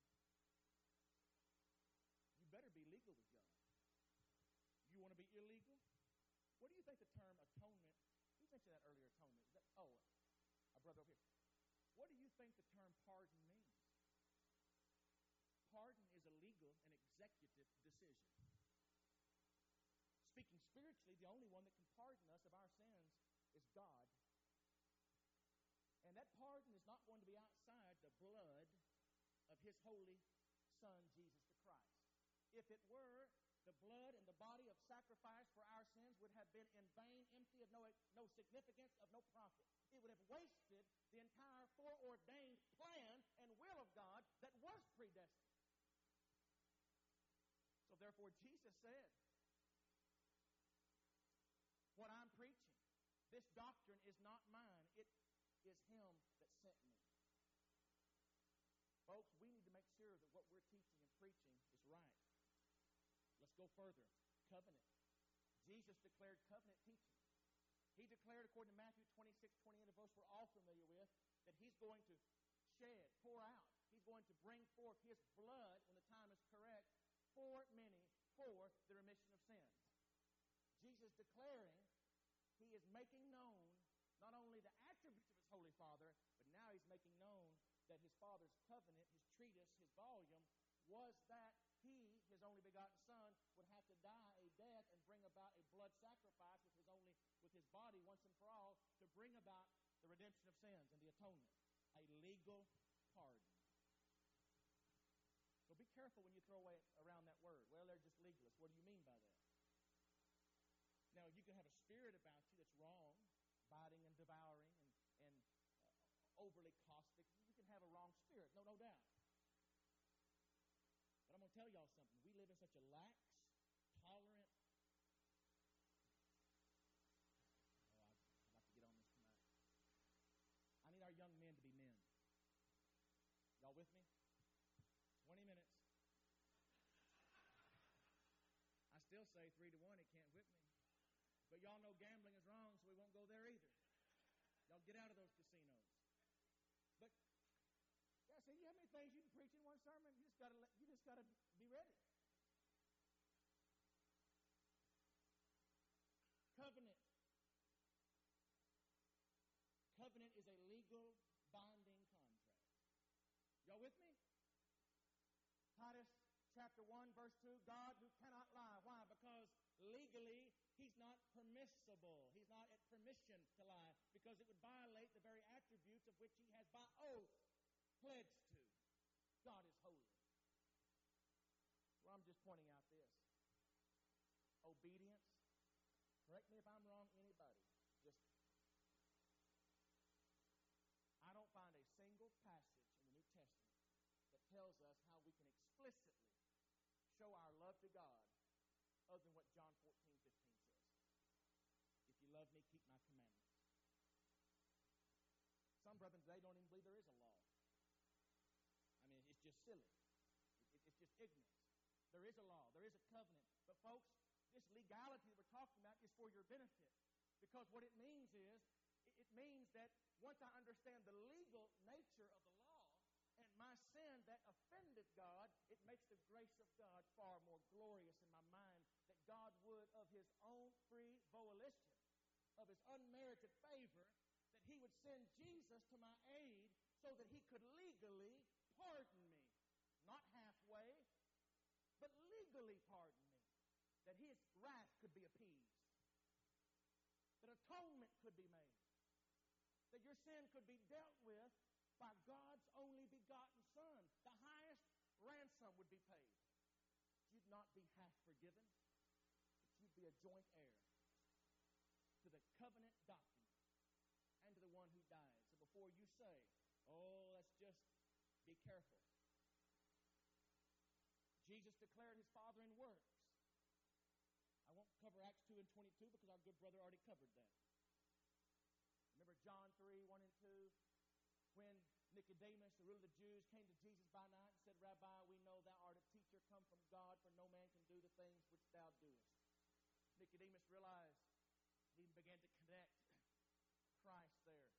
You better be legal with God. You want to be illegal? What do you think the term atonement, who mentioned that earlier, atonement? Is that, oh, our brother over here. What do you think the term pardon means? Pardon is a legal and executive decision. Speaking spiritually, the only one that can pardon us of our sins is God. And that pardon is not going to be outside the blood of his holy Son, Jesus the Christ. If it were, the blood and the body of sacrifice for our sins would have been in vain, empty, of no, no significance, of no profit. It would have wasted the entire foreordained plan and will of God that was predestined. So therefore, Jesus said, what I'm preaching, this doctrine is not mine. It is him that sent me. Folks, we need to make sure that what we're teaching and preaching is right. Let's go further. Covenant. Jesus declared covenant teaching. He declared, according to Matthew twenty-six, twenty-eight, a verse we're all familiar with, that he's going to shed, pour out. He's going to bring forth his blood when the time is correct for many, for the remission of sins. Jesus declaring he is making known not only the attributes of his Holy Father, but now he's making known that his Father's covenant, his treatise, his volume, was that he, his only begotten Son, would have to die a death and bring about a blood sacrifice with his only with his body once and for all to bring about the redemption of sins and the atonement. A legal pardon. So be careful when you throw away around that word. Well, they're just legalists. What do you mean by that? Now, you can have a spirit about you that's wrong, biting and devouring and, and uh, overly caustic. You can have a wrong spirit, no, no doubt. But I'm going to tell y'all something. We live in such a lax, tolerant. Oh, I'd, I'd like to get on this tonight. I need our young men to be men. Y'all with me? twenty minutes. I still say three to one, it can't whip me. But y'all know gambling is wrong, so we won't go there either. Y'all get out of those casinos. But yeah, see, you have many things you can preach in one sermon. You just gotta let, you just gotta be ready. Covenant. Covenant is a legal binding contract. Y'all with me? Titus chapter one, verse two, God who cannot lie. Why? Because legally, he's not permissible. He's not at permission to lie because it would violate the very attributes of which he has by oath pledged to. God is holy. Well, I'm just pointing out this. Obedience. Correct me if I'm wrong, anybody. Just, I don't find a single passage in the New Testament that tells us how we can explicitly show our love to God other than what John fourteen, fifteen says. If you love me, keep my commandments. Some brethren today don't even believe there is a law. I mean, it's just silly. It, it, it's just ignorance. There is a law. There is a covenant. But folks, this legality that we're talking about is for your benefit. Because what it means is, it, it means that once I understand the legal nature of the law and my sin that offended God, it makes the grace of God far more glorious in my mind that God would, of his own free volition, of his unmerited favor, that he would send Jesus to my aid so that he could legally pardon me. Not halfway, but legally pardon me. That his wrath could be appeased. That atonement could be made. That your sin could be dealt with by God's only begotten Son. The highest ransom would be paid. You'd not be half forgiven, but you'd be a joint heir to the covenant covenant document and to the one who died. So before you say, oh, let's just be careful. Jesus declared his Father in works. I won't cover Acts two and twenty-two because our good brother already covered that. Remember John three, one and two, when Nicodemus, the ruler of the Jews, came to Jesus by night and said, Rabbi, we know thou art a teacher come from God, for no man can do the things which thou doest. Nicodemus realized, he began to connect Christ there.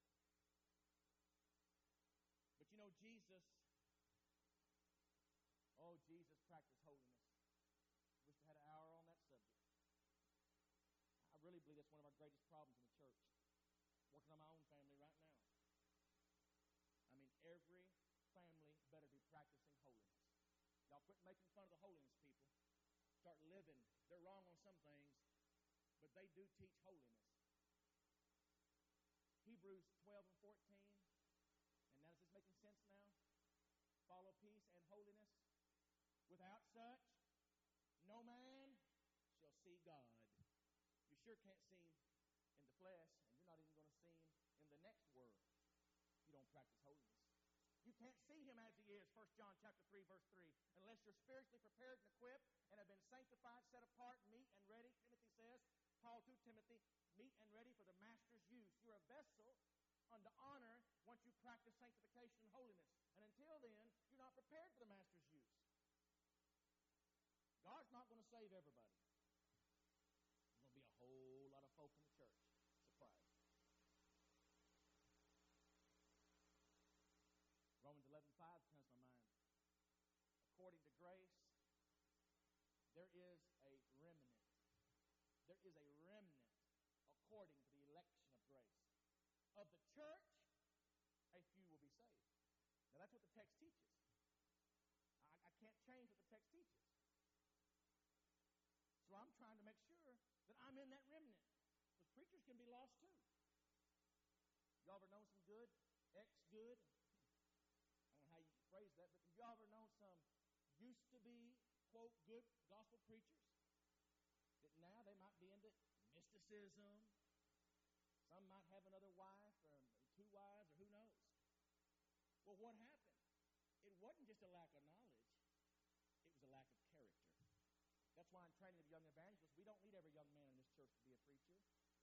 But you know, Jesus, oh, Jesus practiced holiness. I wish I had an hour on that subject. I really believe that's one of our greatest problems in the church. Working on my own family right now. I mean, every family better be practicing holiness. Y'all quit making fun of the holiness people. Start living. They're wrong on some things, but they do teach holiness. Hebrews twelve and fourteen. And now, is this making sense now? Follow peace and holiness. Without such, no man shall see God. You sure can't see him in the flesh, and you're not even going to see him in the next world if you don't practice holiness. You can't see him as he is, First John chapter three, verse three, unless you're spiritually prepared and equipped and have been sanctified, set apart, meet and ready. Timothy says, Paul to Timothy, meet and ready for the master's use. You're a vessel unto honor once you practice sanctification and holiness. And until then, you're not prepared for the master's use. God's not going to save everybody. There's going to be a whole lot of folk in the church. Surprise. Romans eleven five comes to my mind. According to grace, there is a remnant. There is a remnant according to the election of grace. Of the church, a few will be saved. Now that's what the text teaches. I, I can't change what the text teaches. So I'm trying to make sure that I'm in that remnant. Because preachers can be lost too. Y'all ever known some good, ex-good? I don't know how you phrase that, but have y'all ever known some used to be, quote, good gospel preachers? That now they might be into mysticism. Some might have another wife or two wives or who knows. Well, what happened? It wasn't just a lack of knowledge. It was a lack of character. That's why in training of young evangelists, we don't need every young man in this church to be a preacher.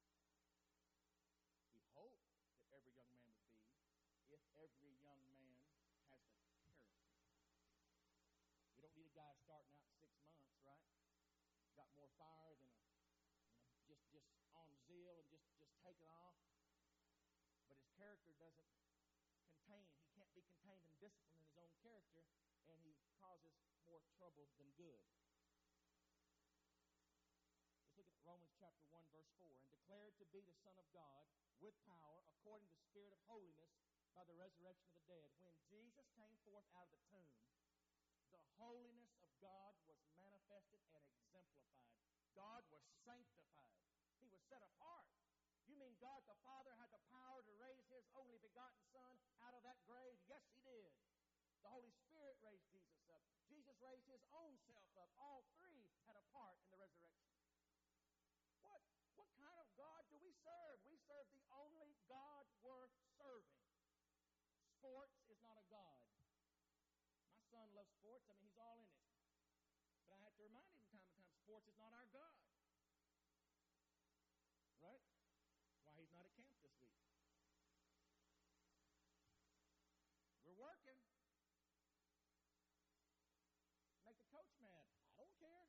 We hope that every young man would be, if every young man has the character. We don't need a guy starting out in six months, right? Got more fire than a, you know, just just on zeal and just, just taking off. But his character doesn't contain, he can't be contained and disciplined in his own character, and he causes more trouble than good. Let's look at Romans chapter one, verse four. And declared to be the Son of God with power, according to the Spirit of holiness, by the resurrection of the dead. When Jesus came forth out of the tomb, the holiness of God was manifested and exemplified. God was sanctified. He was set apart. You mean God the Father had the power to raise his only begotten Son out of that grave? Yes, he did. The Holy Spirit raised Jesus up. Jesus raised his own self up. All three had a part in the resurrection. What, what kind of God do we serve? We serve the only God worth serving. Sports is not a God. My son loves sports. I mean, he's all in it. But I have to remind him from time to time, sports is not our God. Right? Why he's not at camp this week. We're working. Make the coach mad. I don't care.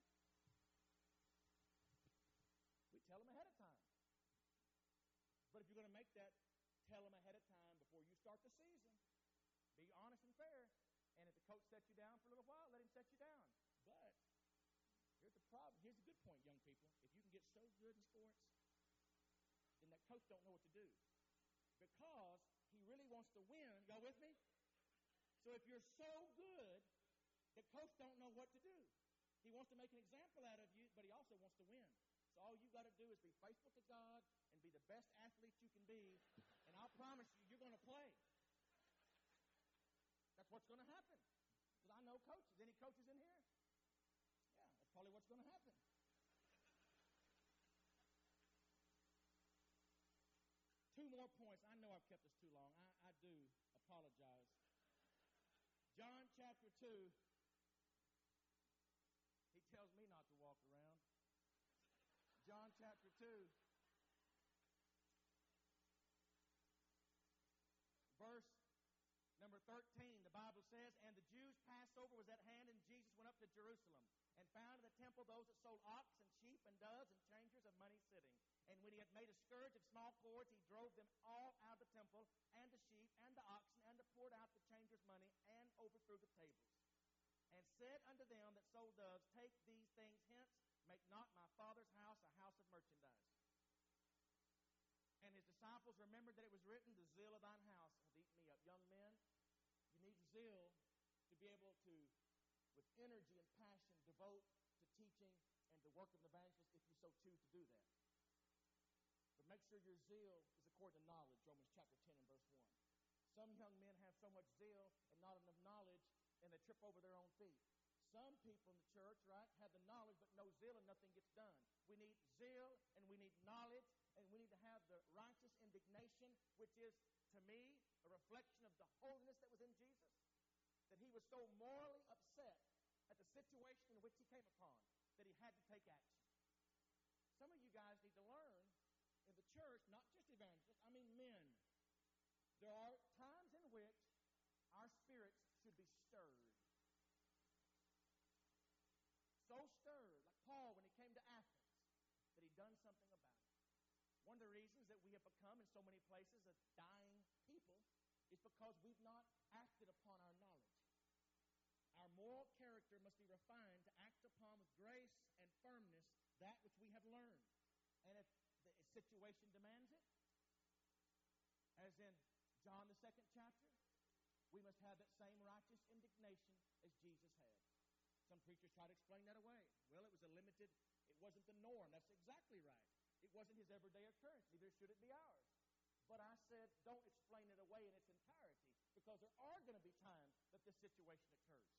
We tell him ahead of time. But if you're going to make that, tell him ahead of time before you start the season. Be honest and fair. And if the coach sets you down for a little while, let him set you down. But here's the problem. Here's a good point, young people. If you can get so good in sports, then that coach don't know what to do. Because he really wants to win. Y'all with me? So if you're so good, the coach don't know what to do. He wants to make an example out of you, but he also wants to win. So all you got to do is be faithful to God and be the best athlete you can be, and I'll promise you, you're going to play. That's what's going to happen. Because I know coaches. Any coaches in here? Yeah, that's probably what's going to happen. more points. I know I've kept this too long. I, I do apologize. John chapter two. He tells me not to walk around. John chapter two. Verse number thirteen, the Bible says, "And the Jews' Passover was at hand, and Jesus went up to Jerusalem, and found in the temple those that sold ox and sheep and doves and changers of money sitting. And when he had made a scourge of small cords, he drove them all out of the temple, and the sheep and the oxen, and poured out the changers' money, and overthrew the tables. And said unto them that sold doves, Take these things hence, make not my Father's house a house of merchandise. And his disciples remembered that it was written, The zeal of thine house hath eaten me up." Young men, you need zeal to be able to, with energy and passion, devote to teaching and the work of an evangelist if you so choose to do that. But make sure your zeal is according to knowledge, Romans chapter ten and verse one. Some young men have so much zeal and not enough knowledge, and they trip over their own feet. Some people in the church, right, have the knowledge but no zeal and nothing gets done. We need zeal and we need knowledge, and we need to have the righteous indignation, which is, to me, a reflection of the holiness that was in Jesus, that he was so morally upset at the situation in which he came upon that he had to take action. Some of you guys need to learn in the church, not just evangelists, I mean men. There are times in which our spirits should be stirred. So stirred, like Paul when he came to Athens, that he'd done something about it. One of the reasons that we have become, in so many places, a dying people is because we've not acted upon our knowledge. Our moral character must be refined to act upon with grace and firmness that which we have learned. And if the situation demands it, as in John the second chapter, we must have that same righteous indignation as Jesus had. Some preachers try to explain that away. Well, it was a limited, it wasn't the norm. That's exactly right. It wasn't his everyday occurrence. Neither should it be ours. But I said, don't explain it away in its entirety, because there are going to be times that this situation occurs.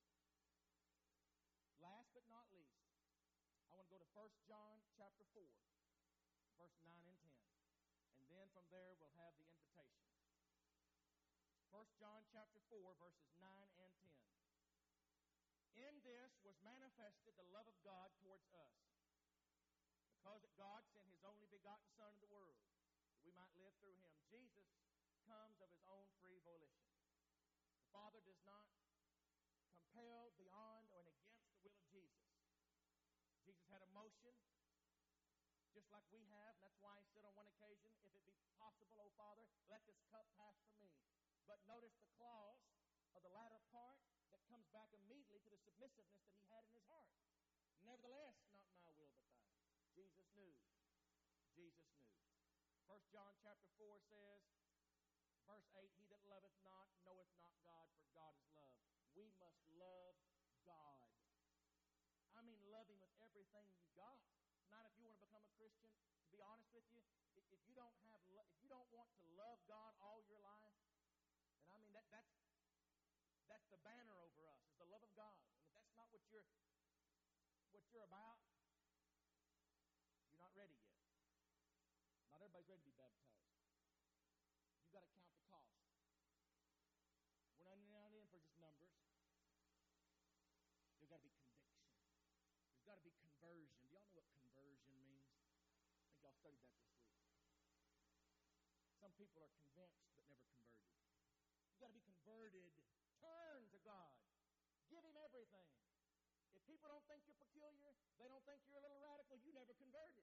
Last but not least, I want to go to First John chapter four, verse nine and ten. And then from there we'll have the invitation. First John chapter four, verses nine and ten. "In this was manifested the love of God towards us, because that God sent his only begotten Son into the world, that we might live through him." Jesus comes of his own free volition. The Father does not compel beyond or against the will of Jesus. Jesus had emotion, just like we have, and that's why he said on one occasion, "If it be possible, O Father, let this cup pass from me." But notice the clause of the latter part that comes back immediately to the submissiveness that he had in his heart. "Nevertheless, not my will but thine." Jesus knew. Jesus knew. First John chapter four says, verse eight, "He that loveth not knoweth not God, for God is love." We must love God. I mean, love him with everything you got. Not if you want to become a Christian. To be honest with you, if you don't have, if you don't want to love God all your life, and I mean that that's that's the banner over us, is the love of God. And if that's not what you're what you're about, you're not ready yet. Not everybody's ready to be baptized. You've got to count the cost. We're not in for just numbers. There's got to be conviction. There's got to be conversion. Do y'all know what conversion means? I think y'all studied that this week. Some people are convinced but never converted. You've got to be converted. Turn to God. Give him everything. If people don't think you're peculiar, they don't think you're a little radical, you never converted.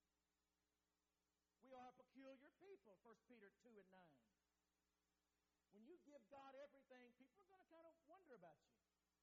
We are a peculiar people, First Peter two and nine. When you give God everything, people are going to kind of wonder about you.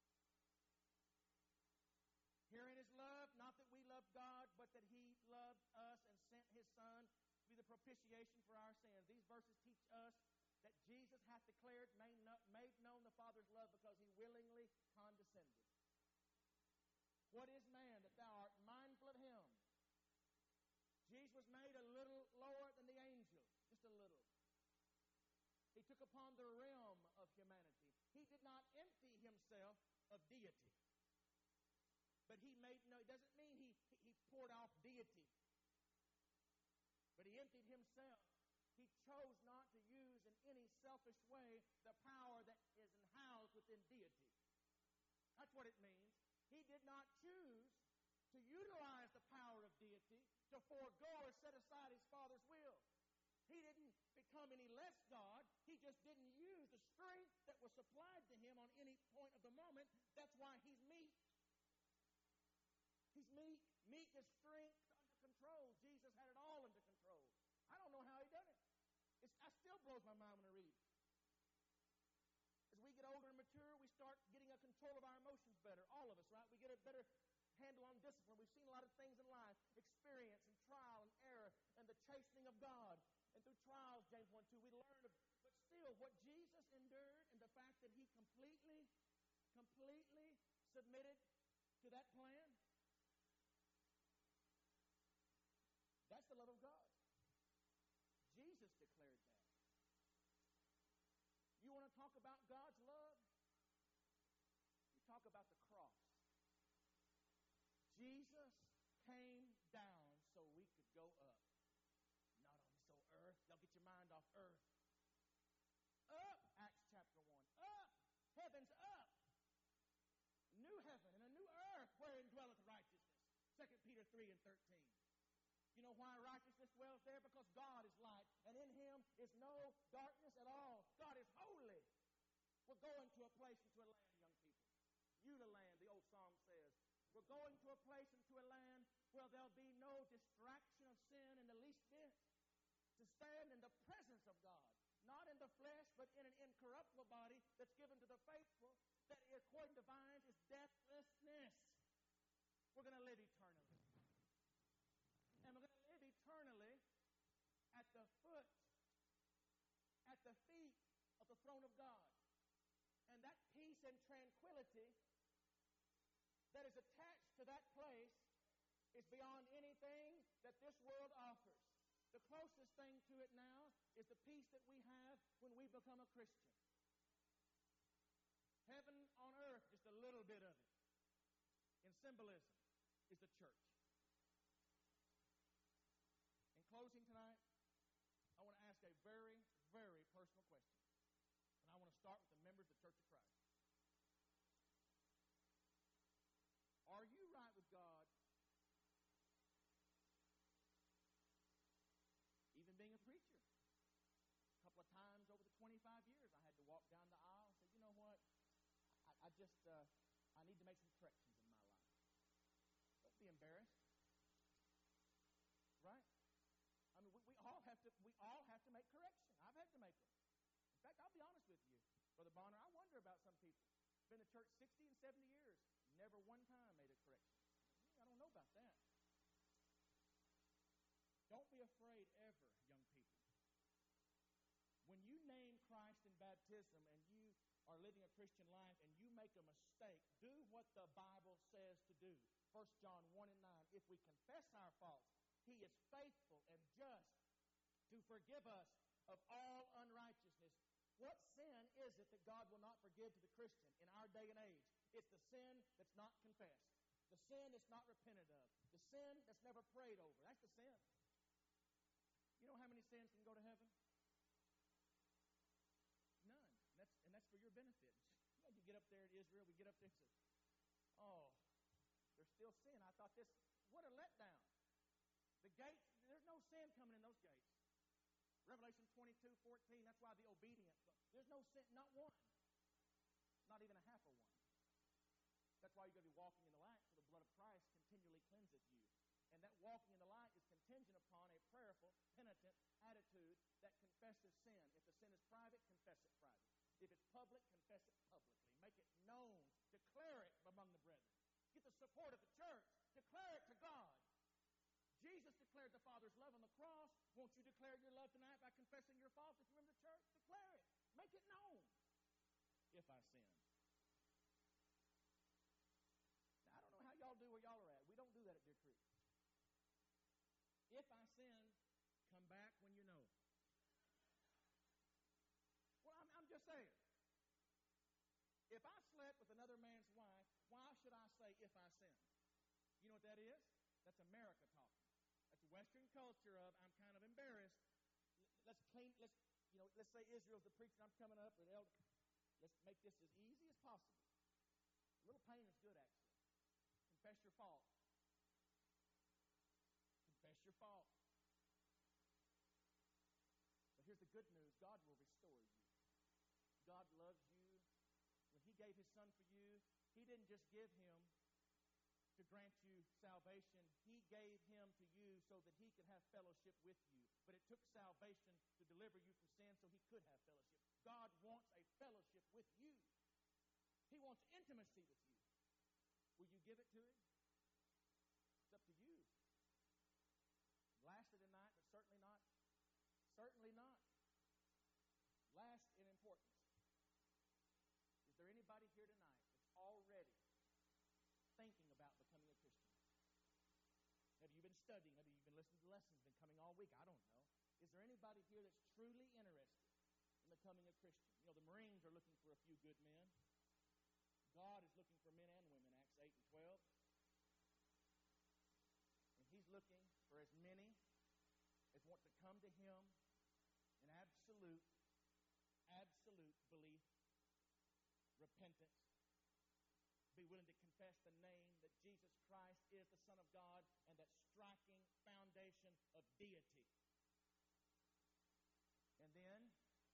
Herein is love, not that we love God, but that he loved us and sent his Son to be the propitiation for our sins. These verses teach us that Jesus hath declared, made known the Father's love, because he willingly condescended. What is man that thou art mindful of him? Jesus was made a little lower than the angels, just a little. He took upon the realm of humanity. He did not empty himself of deity. But he made no, it doesn't mean he, he poured off deity. But he emptied himself. He He chose not to use in any selfish way the power that is housed within deity. That's what it means. He did not choose to utilize the power of deity to forego or set aside his Father's will. He didn't become any less God. He just didn't use the strength that was supplied to him on any point of the moment. That's why he's meek. He's meek. Meek is strength under control. Jesus had it all under control. I don't know how he done it. It's, it still blows my mind when I read it. As we get older and mature, we start getting a control of our emotions better. All of us, right? We get a better handle on discipline. We've seen a lot of things in life, experience and trial and error and the chastening of God. And through trials, James one two, we learn. But still, what Jesus endured and the fact that he completely, completely submitted to that plan, that's the love of God. Jesus declared that. You want to talk about God's love? You talk about the cross. Jesus came down so we could go up. Not only so earth, don't get your mind off earth. Up, Acts chapter one. Up, heaven's up. A new heaven and a new earth wherein dwelleth righteousness. Second Peter three and thirteen. You know why righteousness dwells there? Because God is light, and in him is no darkness at all. God is holy. We're going to a place and to a land, young people. You the land, the old song says. We're going to a place and to a land where there'll be no distraction of sin in the least bit. To stand in the presence of God, not in the flesh, but in an incorruptible body that's given to the faithful, that according to Vines is deathlessness. We're going to live eternally. And we're going to live eternally at the foot, at the feet of the throne of God. And that peace and tranquility that is attached to that place is beyond anything that this world offers. The closest thing to it now is the peace that we have when we become a Christian. Heaven on earth, just a little bit of it, in symbolism, is the church. In closing tonight, I want to ask a very, very personal question. And I want to start with the members of the Church of Christ. Are you right with God, even being a preacher? A couple of times over the twenty-five years, I had to walk down the aisle and say, you know what, I, I just, uh, I need to make some corrections in my life. Don't be embarrassed. Right? I mean, we, we all have to, we all have to make correction. I've had to make them. In fact, I'll be honest with you, Brother Bonner, I wonder about some people. Been in church sixty and seventy years, never one time made a correction. I don't know about that. Don't be afraid ever, young people. When you name Christ in baptism and you are living a Christian life and you make a mistake, do what the Bible says to do. First John one and nine, if we confess our faults, he is faithful and just to forgive us of all unrighteousness. What sin is it that God will not forgive to the Christian in our day and age? It's the sin that's not confessed. The sin that's not repented of. The sin that's never prayed over. That's the sin. You know how many sins can go to heaven? None. And that's, and that's for your benefit. You know, you get up there in Israel, we get up there and say, oh, there's still sin. I thought this, what a letdown. The gates, there's no sin coming in those gates. Revelation twenty-two fourteen, that's why the obedience. There's no sin, not one. Not even a half of one. That's why you're going to be walking in the light, so the blood of Christ continually cleanseth you. And that walking in the light is contingent upon a prayerful, penitent attitude that confesses sin. If the sin is private, confess it private. If it's public, confess it publicly. Make it known. Declare it among the brethren. Get the support of the church. Declare it to God. Jesus declared the Father's love on the cross. Won't you declare your love tonight by confessing your faults if you're in the church? Declare it. Make it known. If I sin. Now, I don't know how y'all do where y'all are at. We don't do that at Deer Creek. If I sin, come back when you know. Well, I'm, I'm just saying. If I slept with another man's wife, why should I say if I sin? You know what that is? That's America talking. That's Western culture of I'm kind of embarrassed. let's clean, let's, you know, let's say Israel's the preacher, I'm coming up with elder. Let's make this as easy as possible. A little pain is good, actually. Confess your fault. Confess your fault. But here's the good news. God will restore you. God loves you. When He gave His Son for you, He didn't just give Him to grant you salvation. He gave Him to you so that He could have fellowship with you. But it took salvation to deliver you from sin so He could have fellowship. God wants a fellowship with you. He wants intimacy with you. Will you give it to Him? It's up to you. Lastly tonight, but certainly not, certainly not. Last in importance. Is there anybody here tonight that's already thinking about becoming a Christian? Maybe you've been studying, maybe you've been listening to lessons, been coming all week, I don't know. Is there anybody here that's truly interested in becoming a Christian? You know, the Marines are looking for a few good men. God is looking for men and women, Acts eight and twelve. And He's looking for as many as want to come to Him in absolute, absolute belief, repentance, be willing to confess the name that Jesus Christ is the Son of God and that striking foundation of deity. And then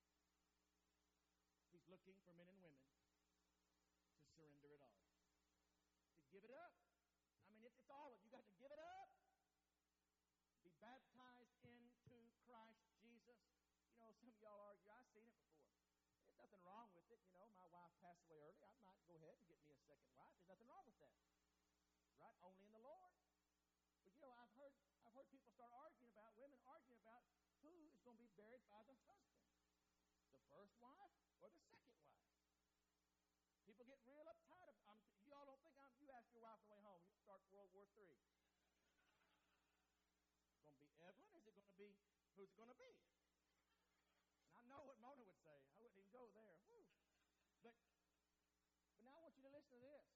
He's looking for men and women to surrender it all, to give it up. I mean, it's, it's all of you. Got to give it up. Be baptized into Christ Jesus. You know, some of y'all argue, I've seen it before. There's nothing wrong with it. You know, my wife passed away early. I might go ahead and get me a second wife. There's nothing wrong with that. Right? Only in the Lord. But you know, I've heard I've heard people start arguing about, women arguing about who is going to be buried by the husband. The first wife or the second wife. People get real uptight. I'm, you all don't think I'm, you ask your wife on the way home, you start World War Three. It's going to be Evelyn, or is it going to be, who's it going to be? And I know what Mona would say. I wouldn't even go there. Woo. But, but now I want you to listen to this.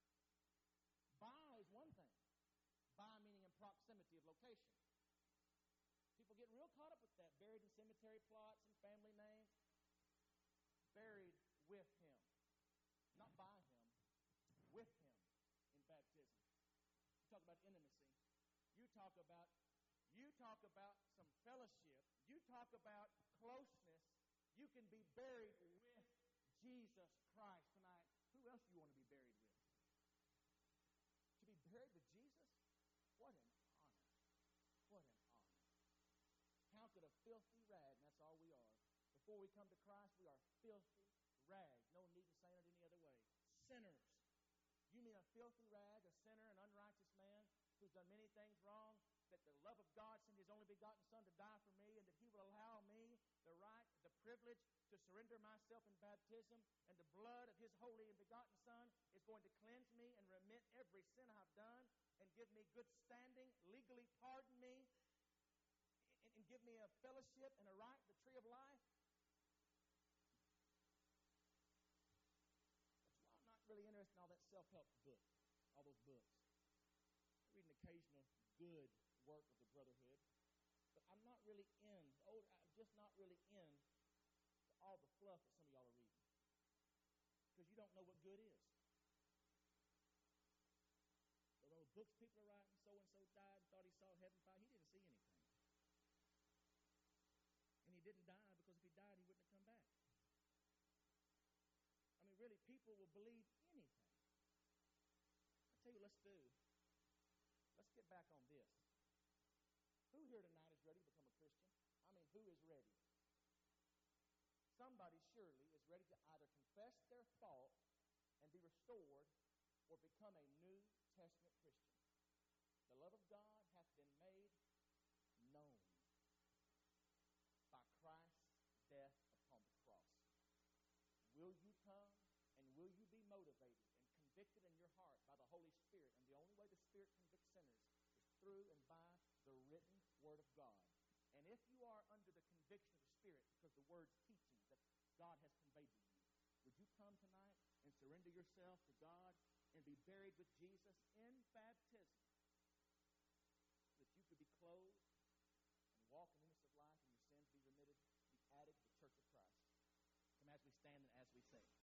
By is one thing. By meaning in proximity of location. People get real caught up with that. Buried in cemetery plots and family names. Buried with Him. Not by Him. With Him in baptism. You talk about intimacy. You talk about You talk about some fellowship. You talk about closeness. You can be buried with Jesus Christ tonight. Who else do you want to be buried with? To be buried with Jesus? What an honor. What an honor. Counted a filthy rag, and that's all we are. Before we come to Christ, we are filthy rags. No need to say it any other way. Sinners. You mean a filthy rag, a sinner, an unrighteous man who's done many things wrong? That the love of God sent His only begotten Son to die for me, and that He would allow me the right, the privilege to surrender myself in baptism, and the blood of His holy and begotten Son is going to cleanse me and remit every sin I've done and give me good standing, legally pardon me, and, and give me a fellowship and a right, the tree of life. That's why I'm not really interested in all that self-help book, all those books. I read an occasional good work of the Brotherhood, but I'm not really in, oh, I'm just not really in all the fluff that some of y'all are reading, because you don't know what good is. So those books people are writing, so-and-so died and thought he saw heaven fire, he didn't see anything. And he didn't die because if he died, he wouldn't have come back. I mean, really, people will believe anything. I'll tell you what let's do. Let's get back on this. Who here tonight is ready to become a Christian? I mean, who is ready? Somebody surely is ready to either confess their fault and be restored or become a New Testament Christian. The love of God hath been made known by Christ's death upon the cross. Will you come and will you be motivated and convicted in your heart by the Holy Spirit? And the only way the Spirit convicts sinners is through and by the written Word of God. And if you are under the conviction of the Spirit, because the Word's teaching that God has conveyed to you, would you come tonight and surrender yourself to God and be buried with Jesus in baptism so that you could be clothed and walk in the newness of life and your sins be remitted? standing as we sing.